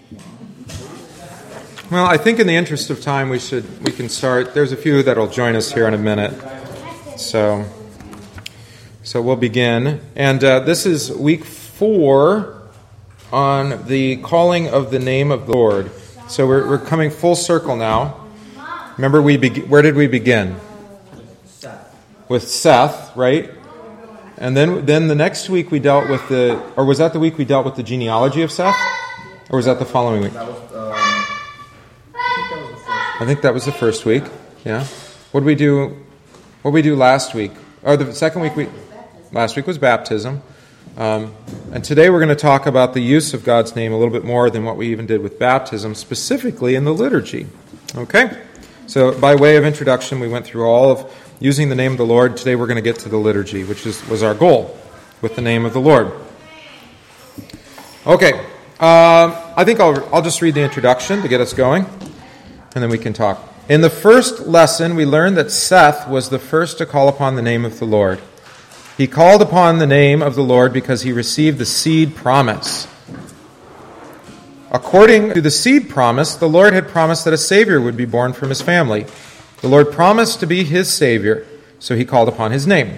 Well, I think in the interest of time, we can start. There's a few that'll join us here in a minute. So we'll begin. And this is week 4 on the calling of the name of the Lord. So we're coming full circle now. Remember, where did we begin? With Seth, right? And then the next week we dealt with was that the week we dealt with the genealogy of Seth? Or was that the following week? I think that was the first week. Yeah. What did we do last week? Or the second week last week was baptism. And today we're going to talk about the use of God's name a little bit more than what we even did with baptism, specifically in the liturgy. Okay? So by way of introduction, we went through all of using the name of the Lord. Today we're going to get to the liturgy, which was our goal with the name of the Lord. Okay. I think I'll just read the introduction to get us going, and then we can talk. In the first lesson, we learned that Seth was the first to call upon the name of the Lord. He called upon the name of the Lord because he received the seed promise. According to the seed promise, the Lord had promised that a Savior would be born from his family. The Lord promised to be his Savior, so he called upon his name.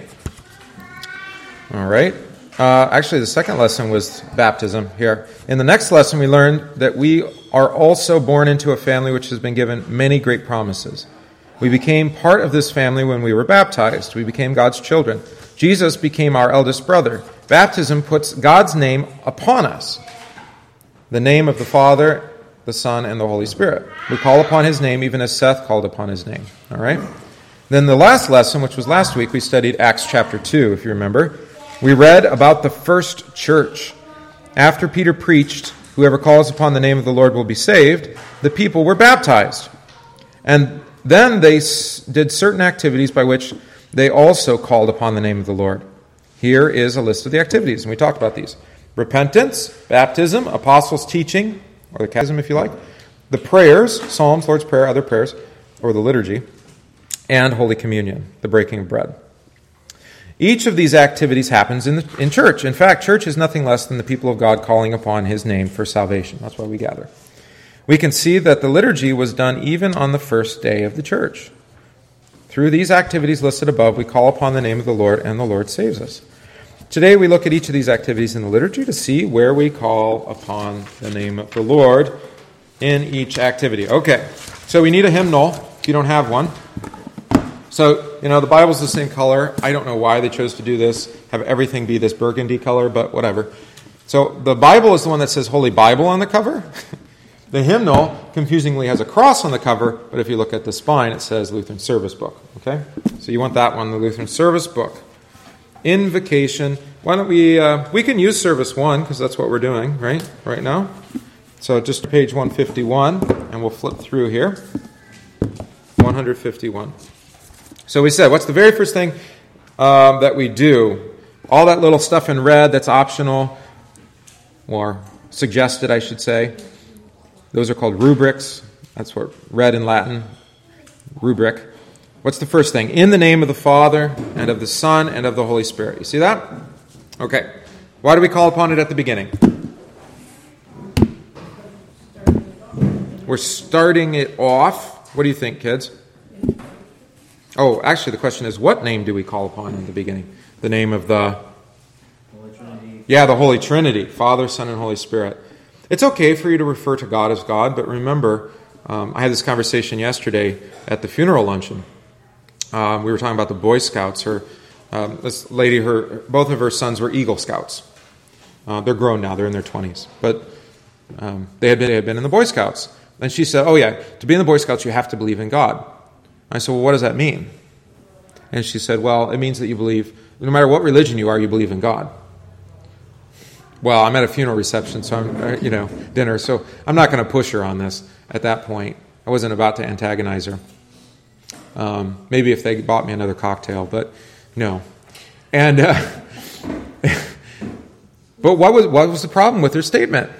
All right. Actually, the second lesson was baptism here. In the next lesson, we learned that we are also born into a family which has been given many great promises. We became part of this family when we were baptized. We became God's children. Jesus became our eldest brother. Baptism puts God's name upon us, the name of the Father, the Son, and the Holy Spirit. We call upon his name even as Seth called upon his name. All right? Then the last lesson, which was last week, we studied Acts chapter 2, if you remember. We read about the first church. After Peter preached, whoever calls upon the name of the Lord will be saved, the people were baptized. And then they did certain activities by which they also called upon the name of the Lord. Here is a list of the activities, and we talked about these. Repentance, baptism, apostles' teaching, or the catechism if you like, the prayers, psalms, Lord's Prayer, other prayers, or the liturgy, and Holy Communion, the breaking of bread. Each of these activities happens in church. In fact, church is nothing less than the people of God calling upon his name for salvation. That's why we gather. We can see that the liturgy was done even on the first day of the church. Through these activities listed above, we call upon the name of the Lord, and the Lord saves us. Today we look at each of these activities in the liturgy to see where we call upon the name of the Lord in each activity. Okay, so we need a hymnal if you don't have one. So, the Bible's the same color. I don't know why they chose to do this, have everything be this burgundy color, but whatever. So the Bible is the one that says Holy Bible on the cover. The hymnal, confusingly, has a cross on the cover, but if you look at the spine, it says Lutheran Service Book. Okay? So you want that one, the Lutheran Service Book. Invocation. Why don't we can use Service 1, because that's what we're doing, right now. So just page 151, and we'll flip through here. 151. So we said, what's the very first thing that we do? All that little stuff in red that's optional, or suggested, I should say. Those are called rubrics. That's what read in Latin, rubric. What's the first thing? In the name of the Father, and of the Son, and of the Holy Spirit. You see that? Okay. Why do we call upon it at the beginning? We're starting it off. What do you think, kids? Oh, actually, the question is, what name do we call upon in the beginning? The name of the Holy Trinity. Yeah, the Holy Trinity, Father, Son, and Holy Spirit. It's okay for you to refer to God as God, but remember, I had this conversation yesterday at the funeral luncheon. We were talking about the Boy Scouts. This lady, both of her sons were Eagle Scouts. They're grown now; they're in their 20s, but they had been in the Boy Scouts. And she said, "Oh yeah, to be in the Boy Scouts, you have to believe in God." I said, "Well, what does that mean?" And she said, "Well, it means that you believe, no matter what religion you are, you believe in God." Well, I'm at a funeral reception, so I'm, dinner, so I'm not going to push her on this at that point. I wasn't about to antagonize her. Maybe if they bought me another cocktail, but no. And but what was the problem with her statement?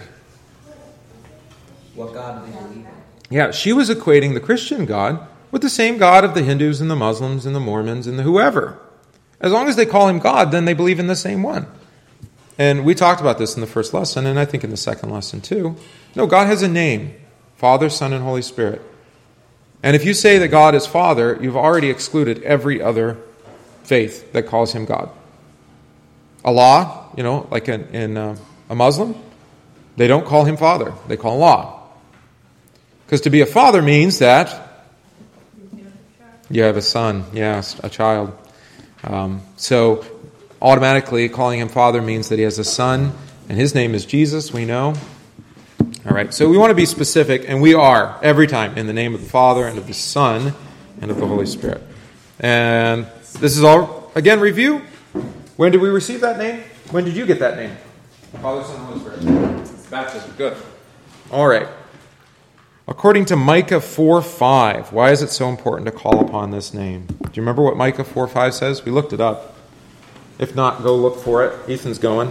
What God do they believe in? Yeah, she was equating the Christian God with the same God of the Hindus and the Muslims and the Mormons and the whoever. As long as they call him God, then they believe in the same one. And we talked about this in the first lesson, and I think in the second lesson too. No, God has a name. Father, Son, and Holy Spirit. And if you say that God is Father, you've already excluded every other faith that calls him God. Allah, like in a Muslim, they don't call him Father. They call him Allah. Because to be a father means that you have a son, yes, a child. So automatically calling him Father means that he has a son, and his name is Jesus, we know. All right, so we want to be specific, and we are, every time, in the name of the Father, and of the Son, and of the Holy Spirit. And this is all, again, review. When did we receive that name? When did you get that name? Father, Son, and Holy Spirit. Baptism, good. All right. According to Micah 4:5, why is it so important to call upon this name? Do you remember what Micah 4:5 says? We looked it up. If not, go look for it. Ethan's going.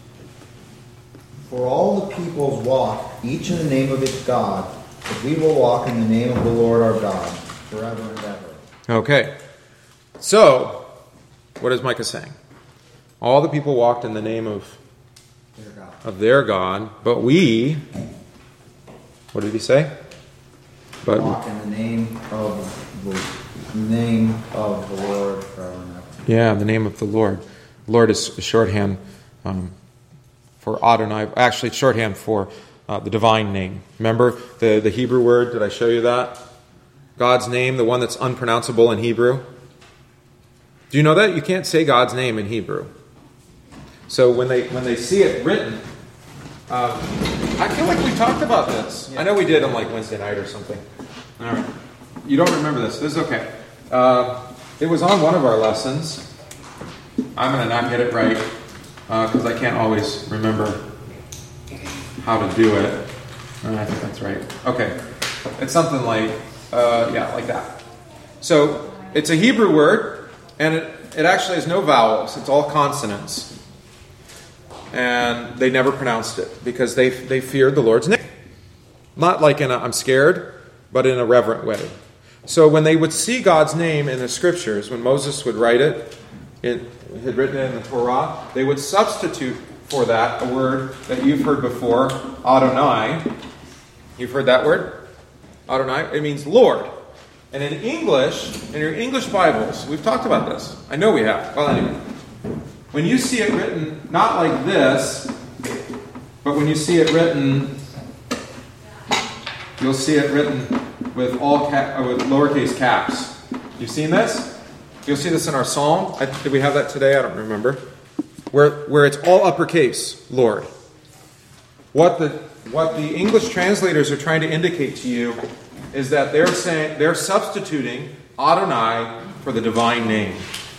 For all the peoples walk, each in the name of its God, but we will walk in the name of the Lord our God, forever and ever. Okay. So, what is Micah saying? All the people walked in the name of their God, but we, what did he say? But walk in the name of the Lord forever and ever. Yeah, the name of the Lord. Lord is shorthand for Adonai. Actually, it's shorthand for the divine name. Remember the Hebrew word? Did I show you that? God's name, the one that's unpronounceable in Hebrew. Do you know that? You can't say God's name in Hebrew. So when they see it written, I feel like we talked about this. I know we did on like Wednesday night or something. All right. You don't remember this. This is okay. It was on one of our lessons. I'm going to not get it right because I can't always remember how to do it. I think that's right. Okay. It's something like, like that. So it's a Hebrew word, and it actually has no vowels. It's all consonants. And they never pronounced it because they feared the Lord's name. Not like in a I'm scared, but in a reverent way. So when they would see God's name in the scriptures, when Moses would write it, it had written it in the Torah, they would substitute for that a word that you've heard before, Adonai. You've heard that word? Adonai. It means Lord. And in English, in your English Bibles, we've talked about this. I know we have. Well, anyway. When you see it written, not like this, but when you see it written, you'll see it written with with lowercase caps. You've seen this? You'll see this in our psalm. Did we have that today? I don't remember. Where it's all uppercase, Lord. What the English translators are trying to indicate to you is that they're substituting Adonai for the divine name.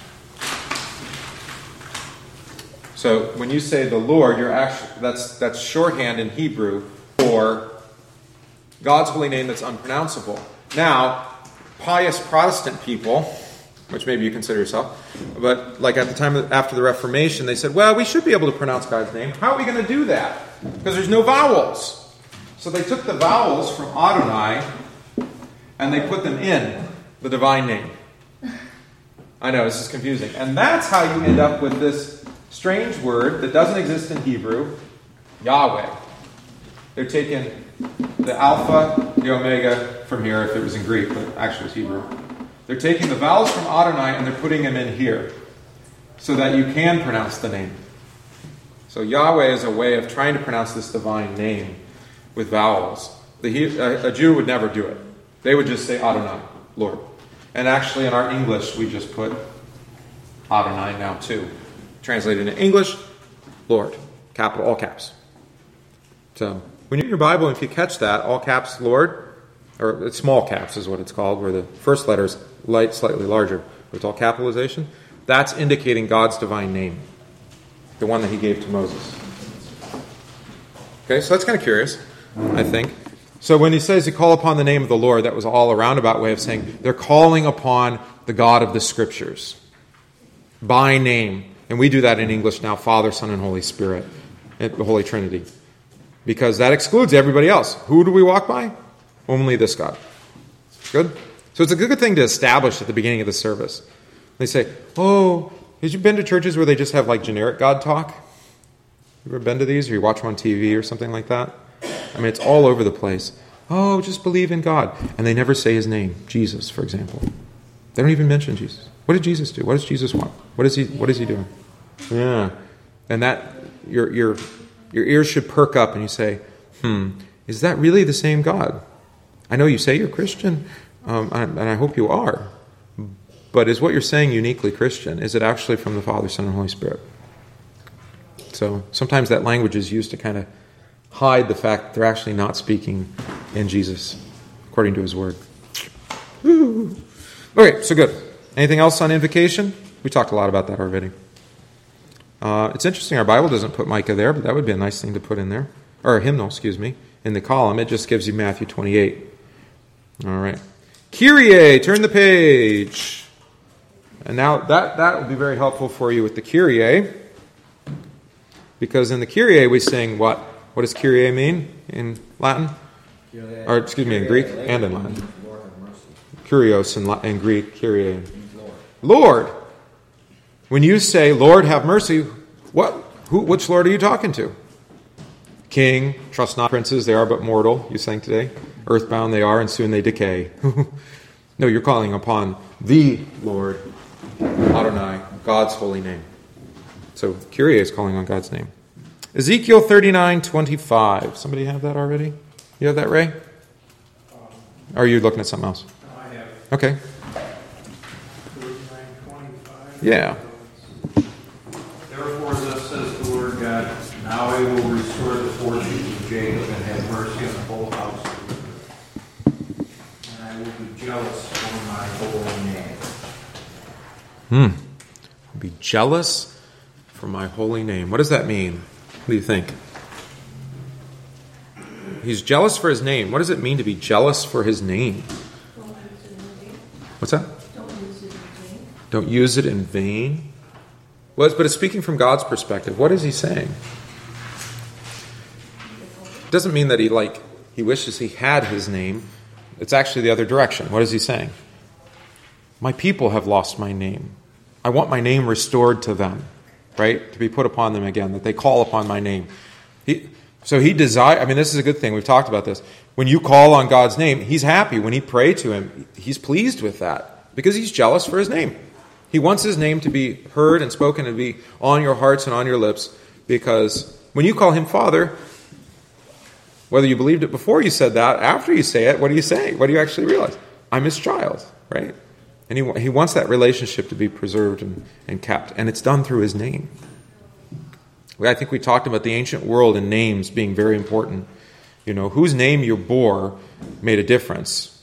So when you say the Lord, that's shorthand in Hebrew for God's holy name that's unpronounceable. Now, pious Protestant people, which maybe you consider yourself, but like at the time after the Reformation, they said, well, we should be able to pronounce God's name. How are we going to do that? Because there's no vowels. So they took the vowels from Adonai and they put them in the divine name. I know, this is confusing. And that's how you end up with this strange word that doesn't exist in Hebrew, Yahweh. They're taking the Alpha, the Omega from here, if it was in Greek, but actually it's Hebrew. They're taking the vowels from Adonai and they're putting them in here so that you can pronounce the name. So Yahweh is a way of trying to pronounce this divine name with vowels. A Jew would never do it. They would just say Adonai, Lord. And actually in our English, we just put Adonai now too. Translated into English, Lord, capital, all caps. So when you read your Bible, if you catch that, all caps, Lord, or it's small caps is what it's called, where the first letter is slightly larger, with all capitalization, that's indicating God's divine name, the one that he gave to Moses. Okay, so that's kind of curious, I think. So when he says you call upon the name of the Lord, that was all a roundabout way of saying they're calling upon the God of the Scriptures by name. And we do that in English now, Father, Son, and Holy Spirit, the Holy Trinity. Because that excludes everybody else. Who do we walk by? Only this God. Good? So it's a good thing to establish at the beginning of the service. They say, oh, have you been to churches where they just have like generic God talk? You ever been to these, or you watch them on TV or something like that? I mean, it's all over the place. Oh, just believe in God. And they never say his name, Jesus, for example. They don't even mention Jesus. What did Jesus do? What does Jesus want? What is he doing? Yeah. And that your ears should perk up and you say, is that really the same God? I know you say you're Christian, and I hope you are. But is what you're saying uniquely Christian? Is it actually from the Father, Son, and Holy Spirit? So sometimes that language is used to kind of hide the fact that they're actually not speaking in Jesus, according to his word. Woo. Okay, so good. Anything else on invocation? We talked a lot about that already. It's interesting our Bible doesn't put Micah there, but that would be a nice thing to put in there. Or a hymnal, in the column. It just gives you Matthew 28. All right. Kyrie, turn the page. And now that will be very helpful for you with the Kyrie. Because in the Kyrie we sing what? What does Kyrie mean in Latin? Or in Greek and in Latin. Lord have mercy. Kyrios in Greek, Kyrie. Lord. When you say, Lord have mercy, which Lord are you talking to? King, trust not princes, they are but mortal, you sang today. Earthbound they are, and soon they decay. No, you're calling upon the Lord, Adonai, God's holy name. So Kyrie is calling on God's name. Ezekiel 39:25. Somebody have that already? You have that, Ray? Or are you looking at something else? No, I have Okay. 39:25. Yeah. Therefore, thus says the Lord God, now I will restore the fortunes of Jacob and have mercy on the whole house of Israel. And I will be jealous for my holy name. Be jealous for my holy name. What does that mean? What do you think? He's jealous for his name. What does it mean to be jealous for his name? What's that? Don't use it in vain. Well, but it's speaking from God's perspective. What is he saying? It doesn't mean that he wishes he had his name. It's actually the other direction. What is he saying? My people have lost my name. I want my name restored to them, right? To be put upon them again, that they call upon my name. This is a good thing. We've talked about this. When you call on God's name, he's happy. When you pray to him, he's pleased with that because he's jealous for his name. He wants his name to be heard and spoken and be on your hearts and on your lips, because when you call him Father, whether you believed it before you said that, after you say it, what do you say? What do you actually realize? I'm his child, right? And he wants that relationship to be preserved and kept. And it's done through his name. I think we talked about the ancient world and names being very important. You know, whose name you bore made a difference.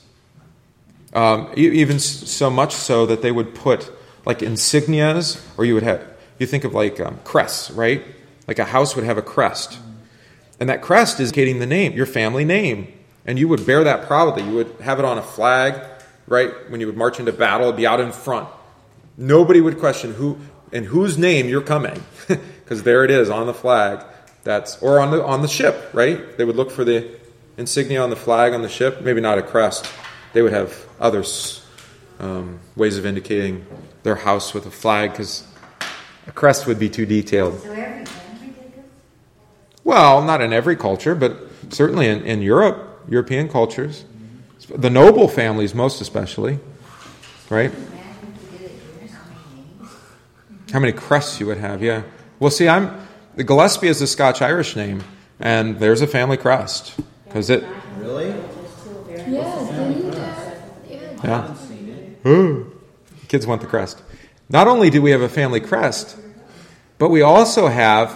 Even so much so that they would put like insignias, or you think of crests, right? Like a house would have a crest. And that crest is indicating the name, your family name. And you would bear that proudly. You would have it on a flag, right? When you would march into battle, it'd be out in front. Nobody would question in whose name you're coming, because there it is on the flag. Or on the ship, right? They would look for the insignia on the flag on the ship. Maybe not a crest. They would have other ways of indicating their house with a flag, because a crest would be too detailed. So every country did this? Well, not in every culture, but certainly in Europe, European cultures. The noble families most especially, right? Imagine if we did it here, how many names? How many crests you would have, yeah. Well, see, the Gillespie is a Scotch-Irish name, and there's a family crest. Because it... Really? Yes, didn't I Yeah. haven't seen it. Kids want the crest. Not only do we have a family crest, but we also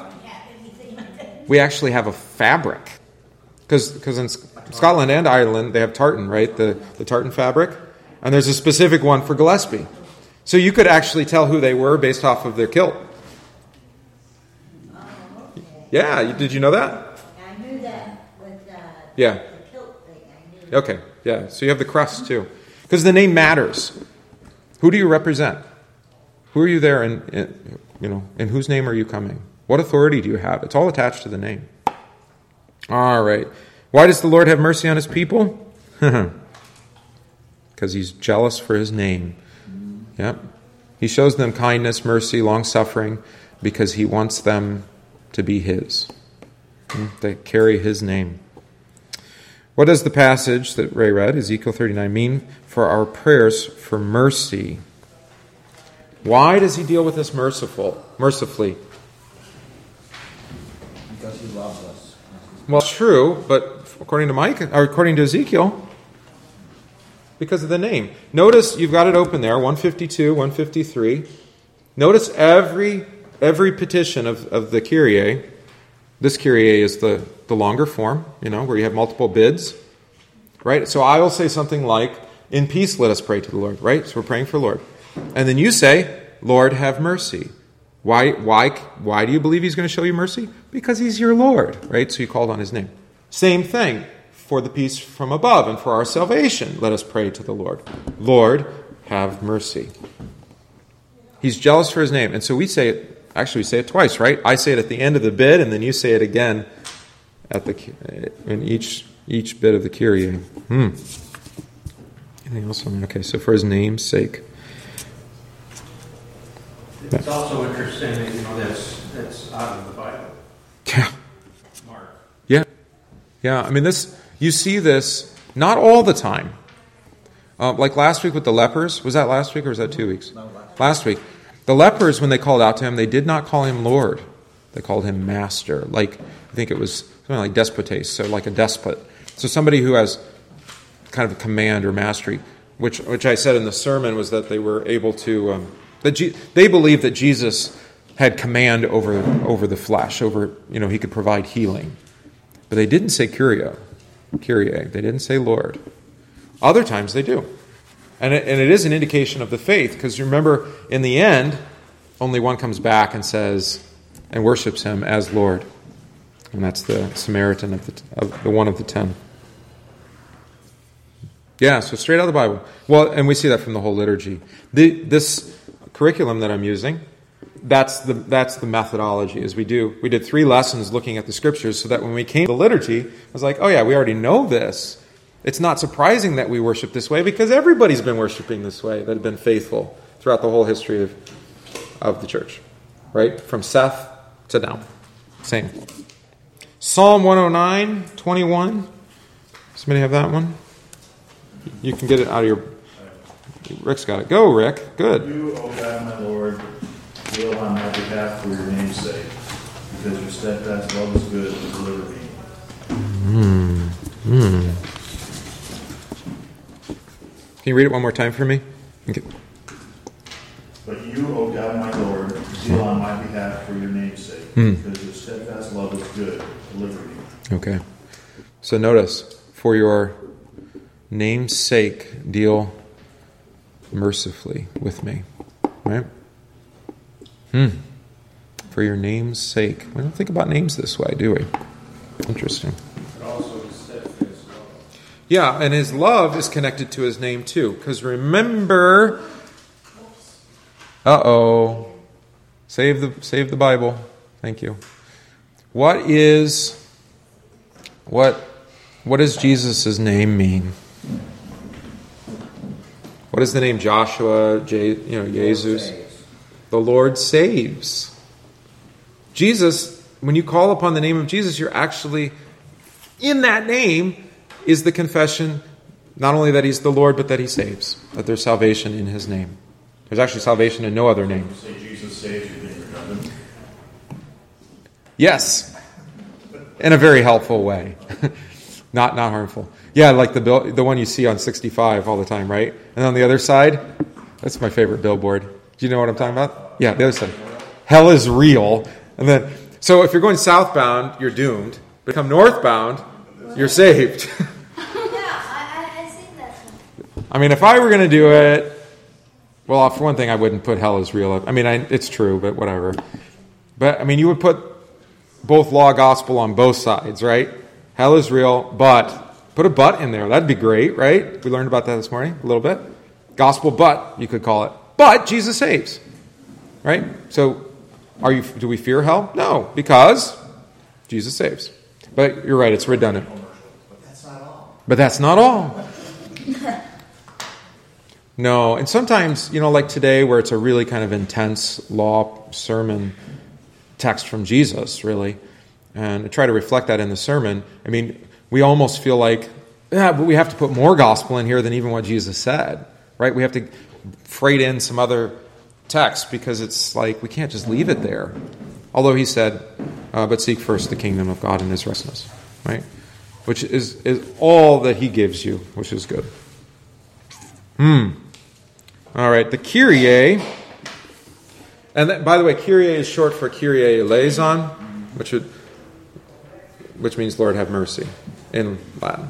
actually have a fabric. Because in Scotland and Ireland, they have tartan, right? The tartan fabric. And there's a specific one for Gillespie. So you could actually tell who they were based off of their kilt. Yeah, did you know that? I knew that with the Yeah. kilt thing. I knew Okay, yeah. So you have the crest too. Because the name matters. Who do you represent? Who are you there in whose name are you coming? What authority do you have? It's all attached to the name. All right. Why does the Lord have mercy on his people? Because he's jealous for his name. Yep. He shows them kindness, mercy, long-suffering, because he wants them to be his. They carry his name. What does the passage that Ray read, Ezekiel 39, mean for our prayers for mercy? Why does he deal with this mercifully? Because he loves us. Well, true, but according to Ezekiel, because of the name. Notice, you've got it open there, 152, 153. Notice every petition of the Kyrie. This Kyrie is the longer form, where you have multiple bids. Right? So I will say something like, in peace let us pray to the Lord. Right? So we're praying for the Lord. And then you say, Lord, have mercy. Why do you believe he's going to show you mercy? Because he's your Lord. Right? So you called on his name. Same thing. For the peace from above and for our salvation, let us pray to the Lord. Lord, have mercy. He's jealous for his name. And so we say it twice, right? I say it at the end of the bid, and then you say it again in each bit of the Kyrie. Anything else on that? Okay, so for his name's sake. It's also interesting that, that's out of the Bible. Yeah. Mark. Yeah. I mean, you see this not all the time. Like last week with the lepers. Was that last week or was that 2 weeks? No, Last week. The lepers, when they called out to him, they did not call him Lord. They called him Master. Like, I think it was something like despotes, so like a despot. So somebody who has kind of a command or mastery, which I said in the sermon was that they were able to, they believed that Jesus had command over the flesh, he could provide healing. But they didn't say Kyrie. They didn't say Lord. Other times they do. And it is an indication of the faith, because remember, in the end, only one comes back and says, and worships him as Lord. And that's the Samaritan of the one of the 10. Yeah, so straight out of the Bible. Well, and we see that from the whole liturgy. This curriculum that I'm using, that's the methodology. Is we did 3 lessons looking at the scriptures, so that when we came to the liturgy, I was like, oh yeah, we already know this. It's not surprising that we worship this way, because everybody's been worshiping this way that have been faithful throughout the whole history of the church. Right? From Seth to now. Same. Psalm 109, 21. Somebody have that one? You can get it out of your... Rick's got it. Go, Rick. Good. You, O God, my Lord, deal on my behalf for your name's sake, because your steadfast love is good to deliver me. Can you read it one more time for me? Okay. But you, O God, my Lord, deal on my behalf for your name's sake, because your steadfast love is good, deliver me. Okay. So notice, for your name's sake, deal mercifully with me. Right? For your name's sake. We don't think about names this way, do we? Interesting. But also his steadfast love. Yeah, and his love is connected to his name too. Because remember... Save the Bible. Thank you. What does Jesus' name mean? What is the name Joshua, Jesus? The Lord saves. Jesus, when you call upon the name of Jesus, you're actually, in that name is the confession, not only that he's the Lord, but that he saves. That there's salvation in his name. There's actually salvation in no other name. You say Jesus saves, you think you're redundant? Yes. In a very helpful way. Not harmful. Yeah, like the one you see on 65 all the time, right? And on the other side, that's my favorite billboard. Do you know what I'm talking about? Yeah, the other side. Hell is real. And then, so if you're going southbound, you're doomed. But if you come northbound, you're saved. I see that. I mean, if I were going to do it, well, for one thing, I wouldn't put hell is real. I mean, it's true, but whatever. But, I mean, you would put both law, gospel on both sides, right? Hell is real, but put a but in there. That'd be great, right? We learned about that this morning a little bit. Gospel but, you could call it. But Jesus saves, right? So, do we fear hell? No, because Jesus saves. But you're right, it's redundant. But that's not all. No, and sometimes, like today where it's a really kind of intense law sermon, text from Jesus, really. And I try to reflect that in the sermon. I mean, we almost feel like, but we have to put more gospel in here than even what Jesus said, right? We have to freight in some other text because it's like we can't just leave it there. Although he said, but seek first the kingdom of God and his righteousness, right? Which is all that he gives you, which is good. All right, the Kyrie, and that, by the way, Kyrie is short for Kyrie eleison, which means Lord have mercy in Latin.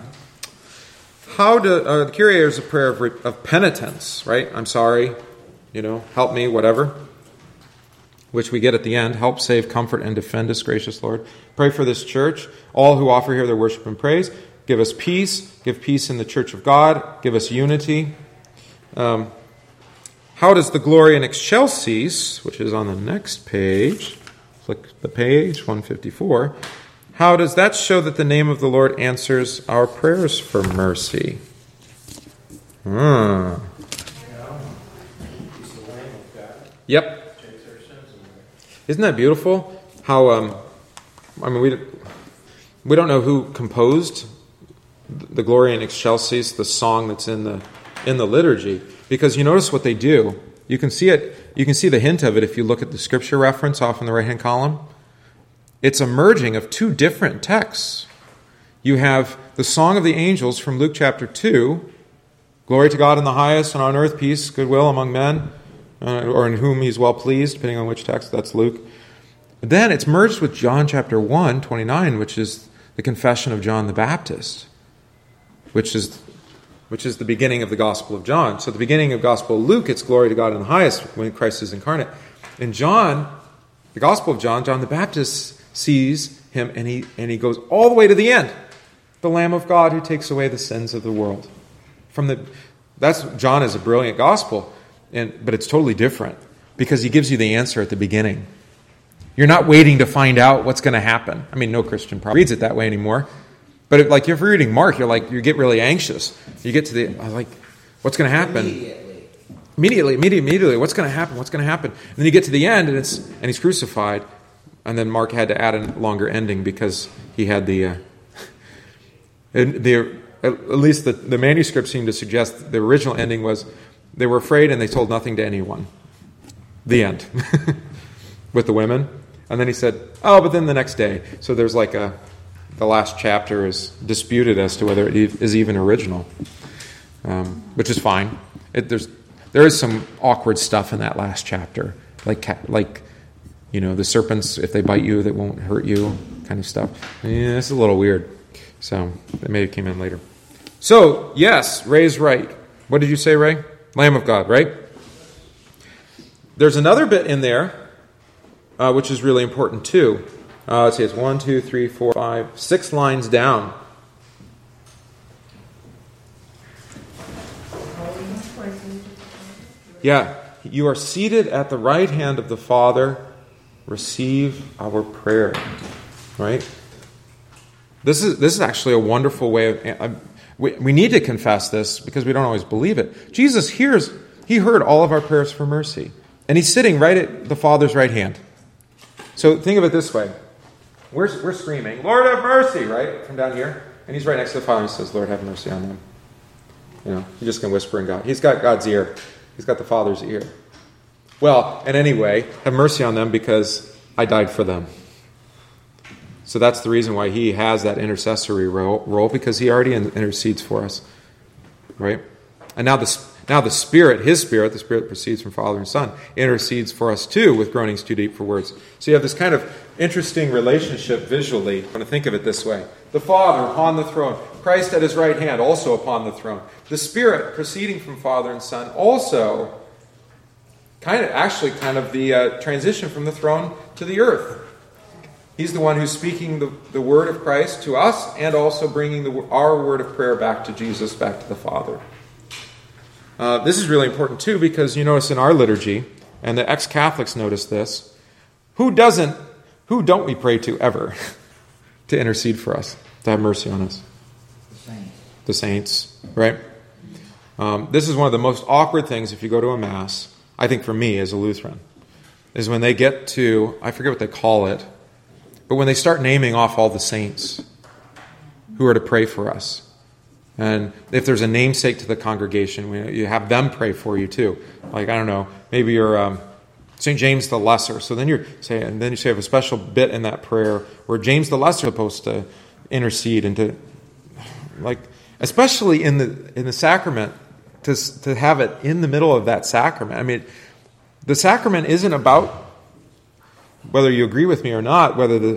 The Kyrie is a prayer of penitence, right? I'm sorry, help me, whatever. Which we get at the end. Help, save, comfort, and defend us, gracious Lord. Pray for this church, all who offer here their worship and praise. Give us peace. Give peace in the church of God. Give us unity. How does the Gloria in Excelsis, which is on the next page, flick the page, 154, how does that show that the name of the Lord answers our prayers for mercy? He's the Lamb of God. Yep. Takes our sins away. Isn't that beautiful? How, we don't know who composed the Gloria in Excelsis, the song that's in the liturgy, because you notice what they do. You can see it. You can see the hint of it if you look at the scripture reference off in the right-hand column. It's a merging of two different texts. You have the Song of the Angels from Luke chapter 2, glory to God in the highest, and on earth peace, goodwill among men, or in whom he's well pleased, depending on which text, that's Luke. Then it's merged with John chapter 1, 29, which is the confession of John the Baptist, which is the beginning of the Gospel of John. So the beginning of Gospel of Luke, it's glory to God in the highest when Christ is incarnate. In John, the Gospel of John, John the Baptist sees him and he goes all the way to the end. The Lamb of God who takes away the sins of the world. John is a brilliant gospel, but it's totally different because he gives you the answer at the beginning. You're not waiting to find out what's going to happen. I mean, no Christian probably reads it that way anymore. But if you're reading Mark, you get really anxious. You get to what's going to happen? Immediately. What's going to happen? What's going to happen? And then you get to the end, and he's crucified. And then Mark had to add a longer ending because he had at least the manuscript seemed to suggest the original ending was they were afraid and they told nothing to anyone. The end. With the women. And then he said, but then the next day. So there's the last chapter is disputed as to whether it is even original, which is fine. There is some awkward stuff in that last chapter, like the serpents, if they bite you, that won't hurt you, kind of stuff. Yeah, it's a little weird. So it may have came in later. So yes, Ray's right. What did you say, Ray? Lamb of God, right? There's another bit in there, which is really important too. Let's see, it's 1, 2, 3, 4, 5, 6 lines down. Yeah, you are seated at the right hand of the Father. Receive our prayer. Right? This is actually a wonderful way of... We need to confess this because we don't always believe it. Jesus he heard all of our prayers for mercy. And he's sitting right at the Father's right hand. So think of it this way. We're screaming, Lord have mercy, right? From down here. And he's right next to the Father and he says, Lord have mercy on them. You're just going to whisper in God. He's got God's ear. He's got the Father's ear. Well, and anyway, have mercy on them because I died for them. So that's the reason why he has that intercessory role because he already intercedes for us. Right? And now the Spirit, his Spirit, the Spirit that proceeds from Father and Son, intercedes for us too with groanings too deep for words. So you have this kind of interesting relationship visually. I'm going to think of it this way. The Father upon the throne. Christ at his right hand also upon the throne. The Spirit proceeding from Father and Son also kind of the transition from the throne to the earth. He's the one who's speaking the word of Christ to us and also bringing our word of prayer back to Jesus, back to the Father. This is really important too because you notice in our liturgy, and the ex-Catholics notice this, who don't we pray to ever to intercede for us, to have mercy on us? The saints, right? This is one of the most awkward things if you go to a Mass, I think for me as a Lutheran, is when they get to, I forget what they call it, but when they start naming off all the saints who are to pray for us. And if there's a namesake to the congregation, you have them pray for you too. Like, I don't know, maybe you're St. James the Lesser. So then you have a special bit in that prayer where James the Lesser is supposed to intercede and to, like, especially in the sacrament, to have it in the middle of that sacrament. I mean, the sacrament isn't about whether you agree with me or not, whether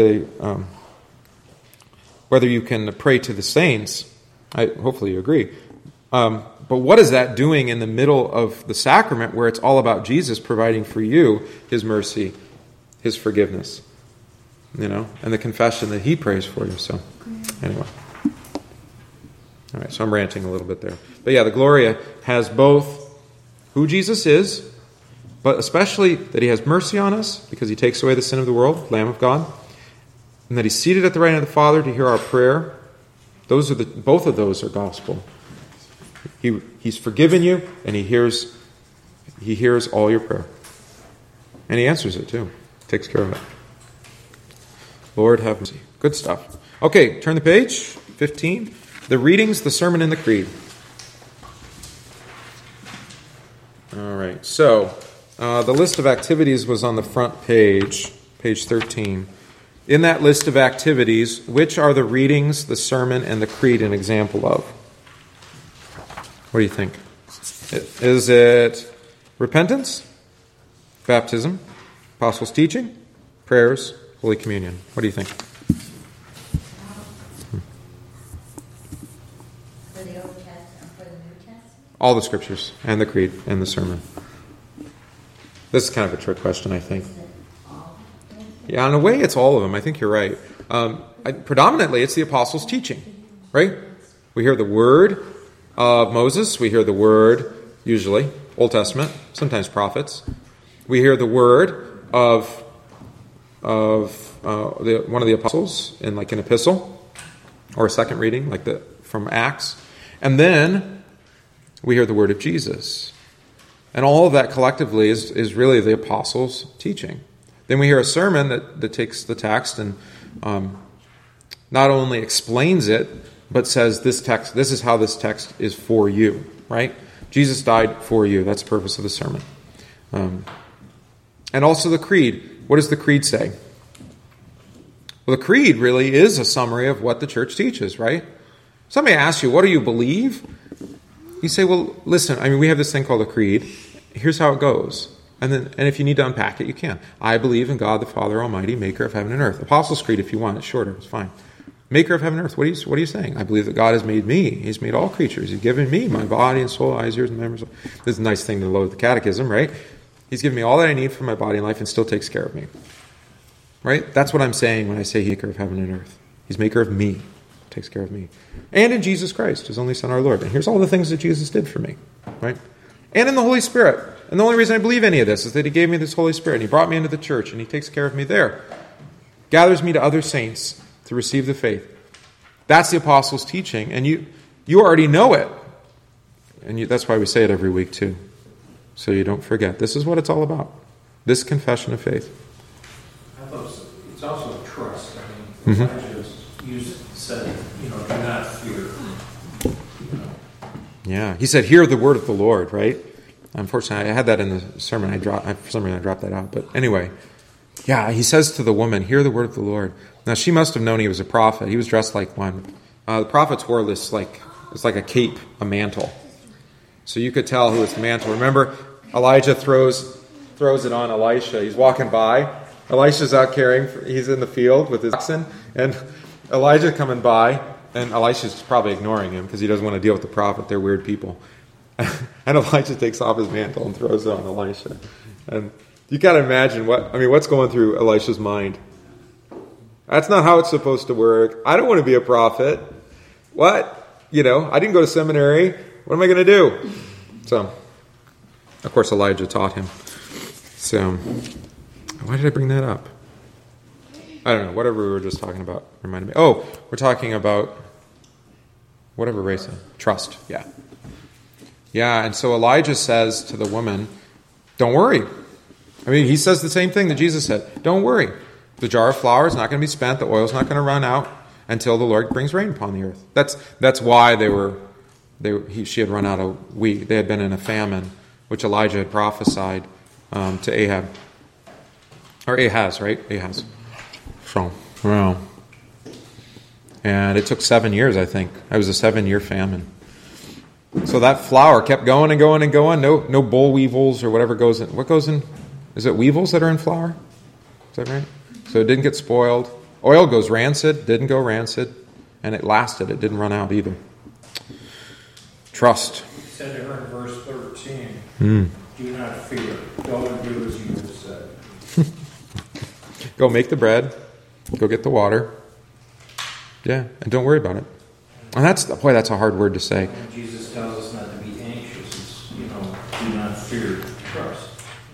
whether you can pray to the saints. Hopefully you agree. But what is that doing in the middle of the sacrament where it's all about Jesus providing for you His mercy, His forgiveness, and the confession that He prays for you. So, anyway. All right, so I'm ranting a little bit there. But yeah, the Gloria has both who Jesus is, but especially that He has mercy on us because He takes away the sin of the world, Lamb of God, and that He's seated at the right hand of the Father to hear our prayer. Both of those are gospel. He's forgiven you, and He hears all your prayer. And He answers it too. Takes care of it. Lord have mercy. Good stuff. Okay, turn the page. 15. The readings, the sermon, and the creed. All right, so the list of activities was on the front page, page 13. In that list of activities, which are the readings, the sermon, and the creed an example of? What do you think? Is it repentance, baptism, apostles' teaching, prayers, Holy Communion? What do you think? For the Old Testament, for the New Testament? All the scriptures, and the creed, and the sermon. This is kind of a trick question, I think. Yeah, in a way, it's all of them. I think you're right. Predominantly, it's the apostles' teaching, right? We hear the word of Moses. We hear the word, usually, Old Testament, sometimes prophets. We hear the word of one of the apostles in like an epistle or a second reading, like from Acts. And then we hear the word of Jesus. And all of that collectively is really the apostles' teaching. Then we hear a sermon that takes the text and not only explains it, but says this is how this text is for you, right? Jesus died for you. That's the purpose of the sermon. And also the creed. What does the creed say? Well, the creed really is a summary of what the church teaches, right? Somebody asks you, what do you believe? You say, well, listen, we have this thing called a creed. Here's how it goes. And if you need to unpack it, you can. I believe in God the Father Almighty, maker of heaven and earth. Apostles' Creed, if you want, it's shorter, it's fine. Maker of heaven and earth, what are you saying? I believe that God has made me. He's made all creatures. He's given me my body and soul, eyes, ears, and members. This is a nice thing to load the catechism, right? He's given me all that I need for my body and life and still takes care of me. Right? That's what I'm saying when I say maker of heaven and earth. He's maker of me. Takes care of me. And in Jesus Christ, His only Son, our Lord. And here's all the things that Jesus did for me. Right? And in the Holy Spirit. And the only reason I believe any of this is that He gave me this Holy Spirit. And He brought me into the church. And He takes care of me there. Gathers me to other saints to receive the faith. That's the apostles' teaching. And you already know it. And that's why we say it every week too. So you don't forget. This is what it's all about. This confession of faith. I thought it's also trust. Elijah said, do not fear. Yeah, he said, hear the word of the Lord, right? Unfortunately, I had that in the sermon. For some reason, I dropped that out. But anyway, yeah, he says to the woman, hear the word of the Lord. Now, she must have known he was a prophet. He was dressed like one. The prophets wore this, it's like a cape, a mantle. So you could tell who it's the mantle. Remember, Elijah throws it on Elisha. He's walking by. Elisha's out he's in the field with his oxen. And Elijah coming by. And Elisha's probably ignoring him because he doesn't want to deal with the prophet. They're weird people. And Elijah takes off his mantle and throws it on Elisha. And you got to imagine what's going through Elisha's mind. That's not how it's supposed to work. I don't want to be a prophet. What? I didn't go to seminary. What am I going to do? So, of course, Elijah taught him. So, why did I bring that up? I don't know. Whatever we were just talking about reminded me. Oh, we're talking about whatever race. Trust. Yeah. Yeah, and so Elijah says to the woman, don't worry. I mean, he says the same thing that Jesus said. Don't worry. The jar of flour is not going to be spent. The oil is not going to run out until the Lord brings rain upon the earth. That's why she had run out of wheat. They had been in a famine, which Elijah had prophesied to Ahab. Or Ahaz, right? Ahaz. So, wow. And it took 7 years, I think. It was a 7-year famine. So that flour kept going and going and going. No boll weevils or whatever goes in. What goes in? Is it weevils that are in flour? Is that right? So it didn't get spoiled. Oil goes rancid, didn't go rancid. And it lasted. It didn't run out either. Trust. He said to her in verse 13, do not fear. Go and do as you have said. Go make the bread. Go get the water. Yeah, and don't worry about it. And that's a hard word to say. And Jesus tells us not to be anxious. It's, do not fear, trust.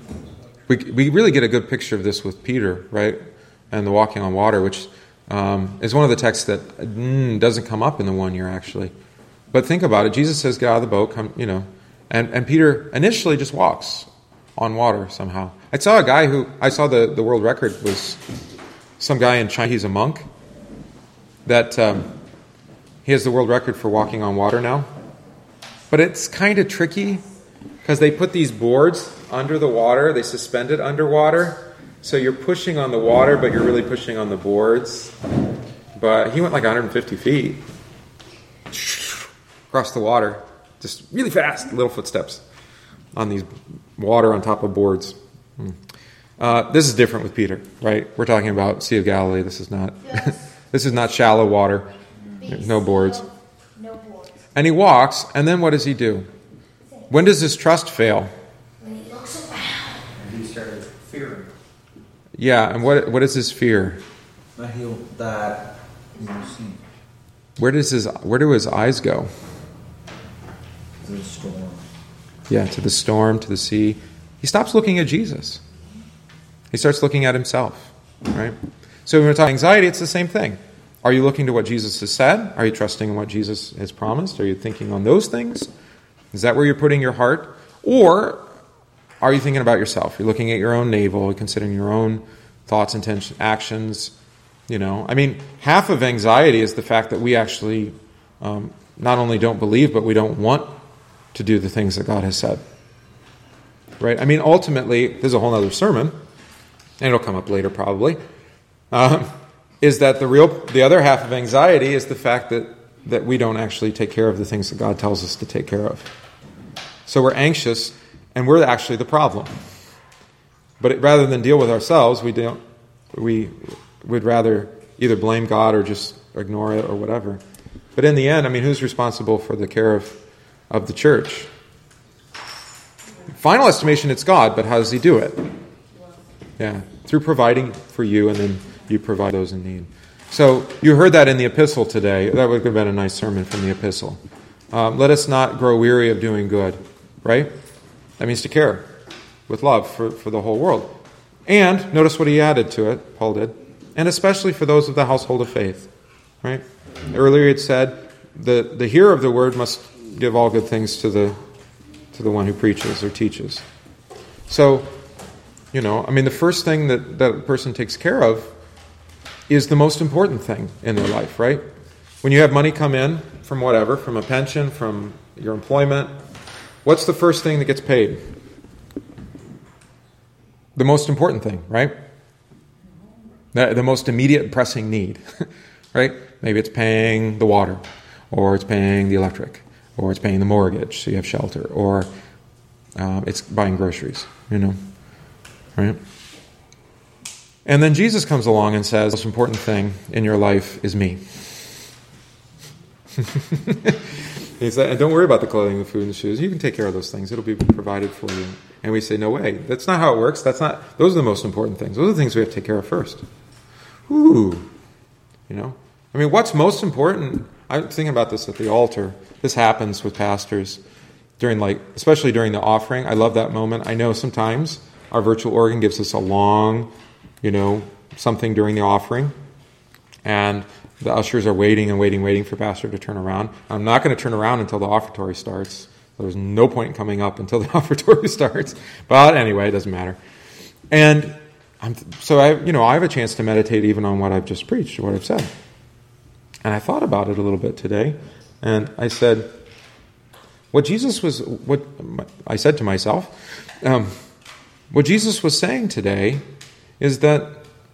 We really get a good picture of this with Peter, right? And the walking on water, which is one of the texts that doesn't come up in the 1 year, actually. But think about it. Jesus says, get out of the boat, come, and Peter initially just walks on water somehow. I saw the world record was some guy in China, he's a monk, that he has the world record for walking on water now. But it's kind of tricky because they put these boards under the water, they suspend it underwater, so you're pushing on the water, but you're really pushing on the boards. But he went like 150 feet across the water, just really fast, little footsteps on these water on top of boards. This is different with Peter, right? We're talking about Sea of Galilee. This is not this is not shallow water. There's no boards. No boards. And he walks, and then what does he do? When does his trust fail? When he looks around. And he started fearing. Yeah, and what is his fear? That he won't see. Where do his eyes go? To the storm. Yeah, to the storm, to the sea. He stops looking at Jesus. He starts looking at himself, right? So when we're talking anxiety, it's the same thing. Are you looking to what Jesus has said? Are you trusting in what Jesus has promised? Are you thinking on those things? Is that where you're putting your heart? Or are you thinking about yourself? You're looking at your own navel, considering your own thoughts, intentions, actions. I mean, half of anxiety is the fact that we actually not only don't believe, but we don't want to do the things that God has said. Right? I mean, ultimately, there's a whole other sermon, and it'll come up later probably, is that the other half of anxiety is the fact that we don't actually take care of the things that God tells us to take care of. So we're anxious, and we're actually the problem. But rather than deal with ourselves, we would rather either blame God or just ignore it or whatever. But in the end, I mean, who's responsible for the care of the church? Final estimation, it's God, but how does he do it? Yeah, through providing for you, and then you provide those in need. So you heard that in the epistle today. That would have been a nice sermon from the epistle. Let us not grow weary of doing good, right? That means to care with love for the whole world. And notice what he added to it, Paul did, and especially for those of the household of faith, right? Earlier it said the hearer of the word must give all good things to the one who preaches or teaches. So, I mean, the first thing that a person takes care of is the most important thing in their life, right? When you have money come in from whatever, from a pension, from your employment, what's the first thing that gets paid? The most important thing, right? The most immediate pressing need, right? Maybe it's paying the water, or it's paying the electric, or it's paying the mortgage so you have shelter, or it's buying groceries, right? And then Jesus comes along and says, the most important thing in your life is me. He said, and don't worry about the clothing, the food, and the shoes. You can take care of those things. It'll be provided for you. And we say, no way. That's not how it works. Those are the most important things. Those are the things we have to take care of first. Ooh. I mean, what's most important? I'm thinking about this at the altar. This happens with pastors especially during the offering. I love that moment. I know sometimes our virtual organ gives us a long, something during the offering. And the ushers are waiting and waiting for pastor to turn around. I'm not going to turn around until the offertory starts. There's no point in coming up until the offertory starts. But anyway, it doesn't matter. And I have a chance to meditate even on what I've just preached, or what I've said. And I thought about it a little bit today, and I said, what I said to myself, what Jesus was saying today is that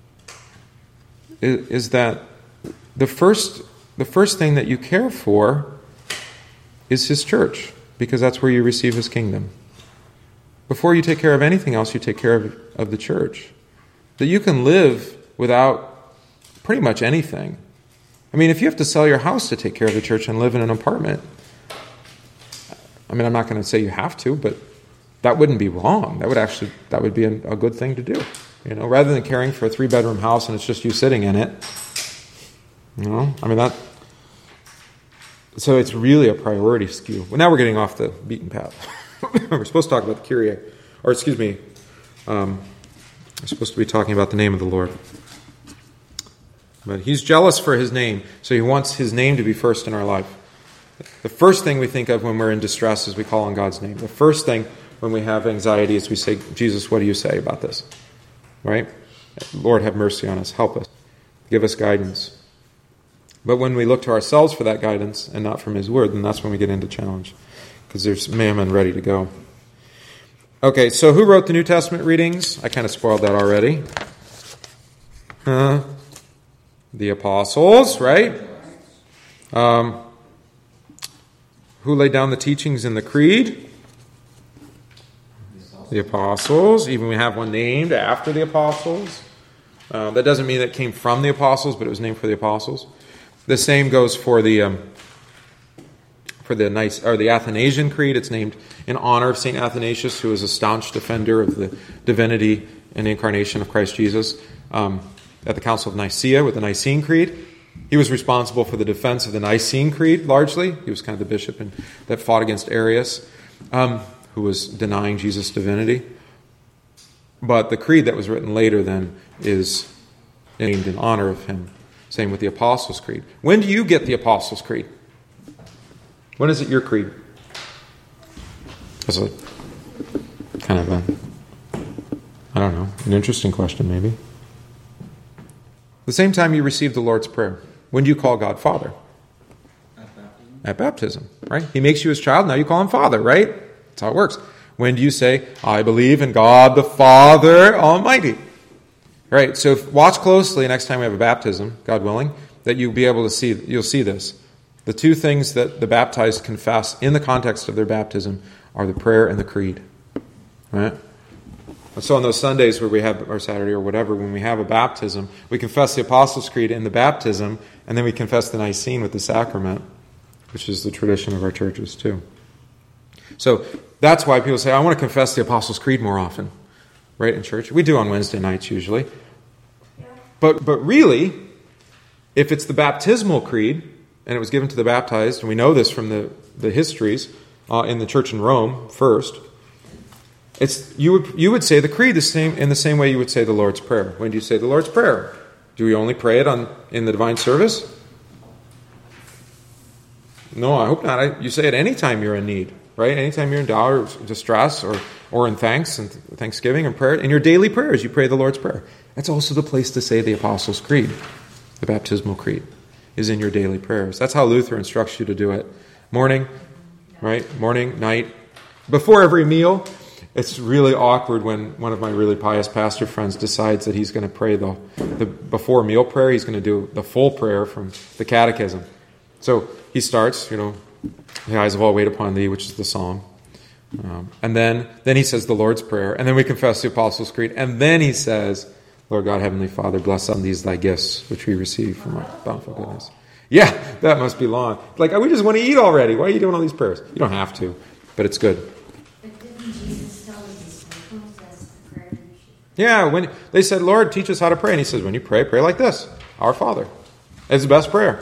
the first thing that you care for is His church, because that's where you receive His kingdom. Before you take care of anything else, you take care of the church. That you can live without pretty much anything. I mean, if you have to sell your house to take care of the church and live in an apartment, I mean, I'm not going to say you have to, but that wouldn't be wrong. That would be a good thing to do. Rather than caring for a 3-bedroom house and it's just you sitting in it. So it's really a priority skew. Well, now we're getting off the beaten path. We're supposed to talk about the Kyrie, we're supposed to be talking about the name of the Lord. But He's jealous for His name, so He wants His name to be first in our life. The first thing we think of when we're in distress is we call on God's name. The first thing when we have anxiety is we say, Jesus, what do you say about this? Right? Lord, have mercy on us. Help us. Give us guidance. But when we look to ourselves for that guidance and not from His word, then that's when we get into challenge. Because there's mammon ready to go. Okay, so who wrote the New Testament readings? I kind of spoiled that already. The apostles, right? Who laid down the teachings in the creed? The apostles. Even we have one named after the apostles. That doesn't mean that it came from the apostles, but it was named for the apostles. The same goes for the Athanasian Creed. It's named in honor of St. Athanasius, who was a staunch defender of the divinity and incarnation of Christ Jesus. At the Council of Nicaea with the Nicene Creed, he was responsible for the defense of the Nicene Creed, largely. He was kind of the bishop that fought against Arius, who was denying Jesus' divinity. But the creed that was written later then is named in honor of him. Same with the Apostles' Creed. When do you get the Apostles' Creed? When is it your creed? That's kind of an interesting question maybe. The same time you receive the Lord's Prayer. When do you call God Father? At baptism, right? He makes you His child, now you call Him Father, right? That's how it works. When do you say, I believe in God the Father Almighty? Right, so watch closely next time we have a baptism, God willing, that you'll see this. The two things that the baptized confess in the context of their baptism are the prayer and the creed. Right? And so on those Sundays where we have, or Saturday or whatever, when we have a baptism, we confess the Apostles' Creed in the baptism, and then we confess the Nicene with the sacrament, which is the tradition of our churches too. So that's why people say, I want to confess the Apostles' Creed more often, right, in church. We do on Wednesday nights usually. But really, if it's the baptismal creed, and it was given to the baptized, and we know this from the histories in the church in Rome first, you would say the creed in the same way you would say the Lord's Prayer. When do you say the Lord's Prayer? Do we only pray it in the divine service? No, I hope not. You say it anytime you're in need, right? Anytime you're in doubt or distress or in thanks and thanksgiving and prayer. In your daily prayers, you pray the Lord's Prayer. That's also the place to say the Apostles' Creed, the baptismal creed, is in your daily prayers. That's how Luther instructs you to do it. Morning, right? Morning, night. Before every meal. It's really awkward when one of my really pious pastor friends decides that he's going to pray the before meal prayer. He's going to do the full prayer from the catechism. So he starts, the eyes of all wait upon thee, which is the psalm. And then he says the Lord's Prayer. And then we confess the Apostles' Creed. And then he says, Lord God, Heavenly Father, bless on these thy gifts, which we receive from our bountiful goodness. Yeah, that must be long. Like, we just want to eat already. Why are you doing all these prayers? You don't have to, but it's good. But didn't Jesus tell the disciples that's the prayer you should? Yeah, when they said, Lord, teach us how to pray. And he says, when you pray, pray like this. Our Father. It's the best prayer.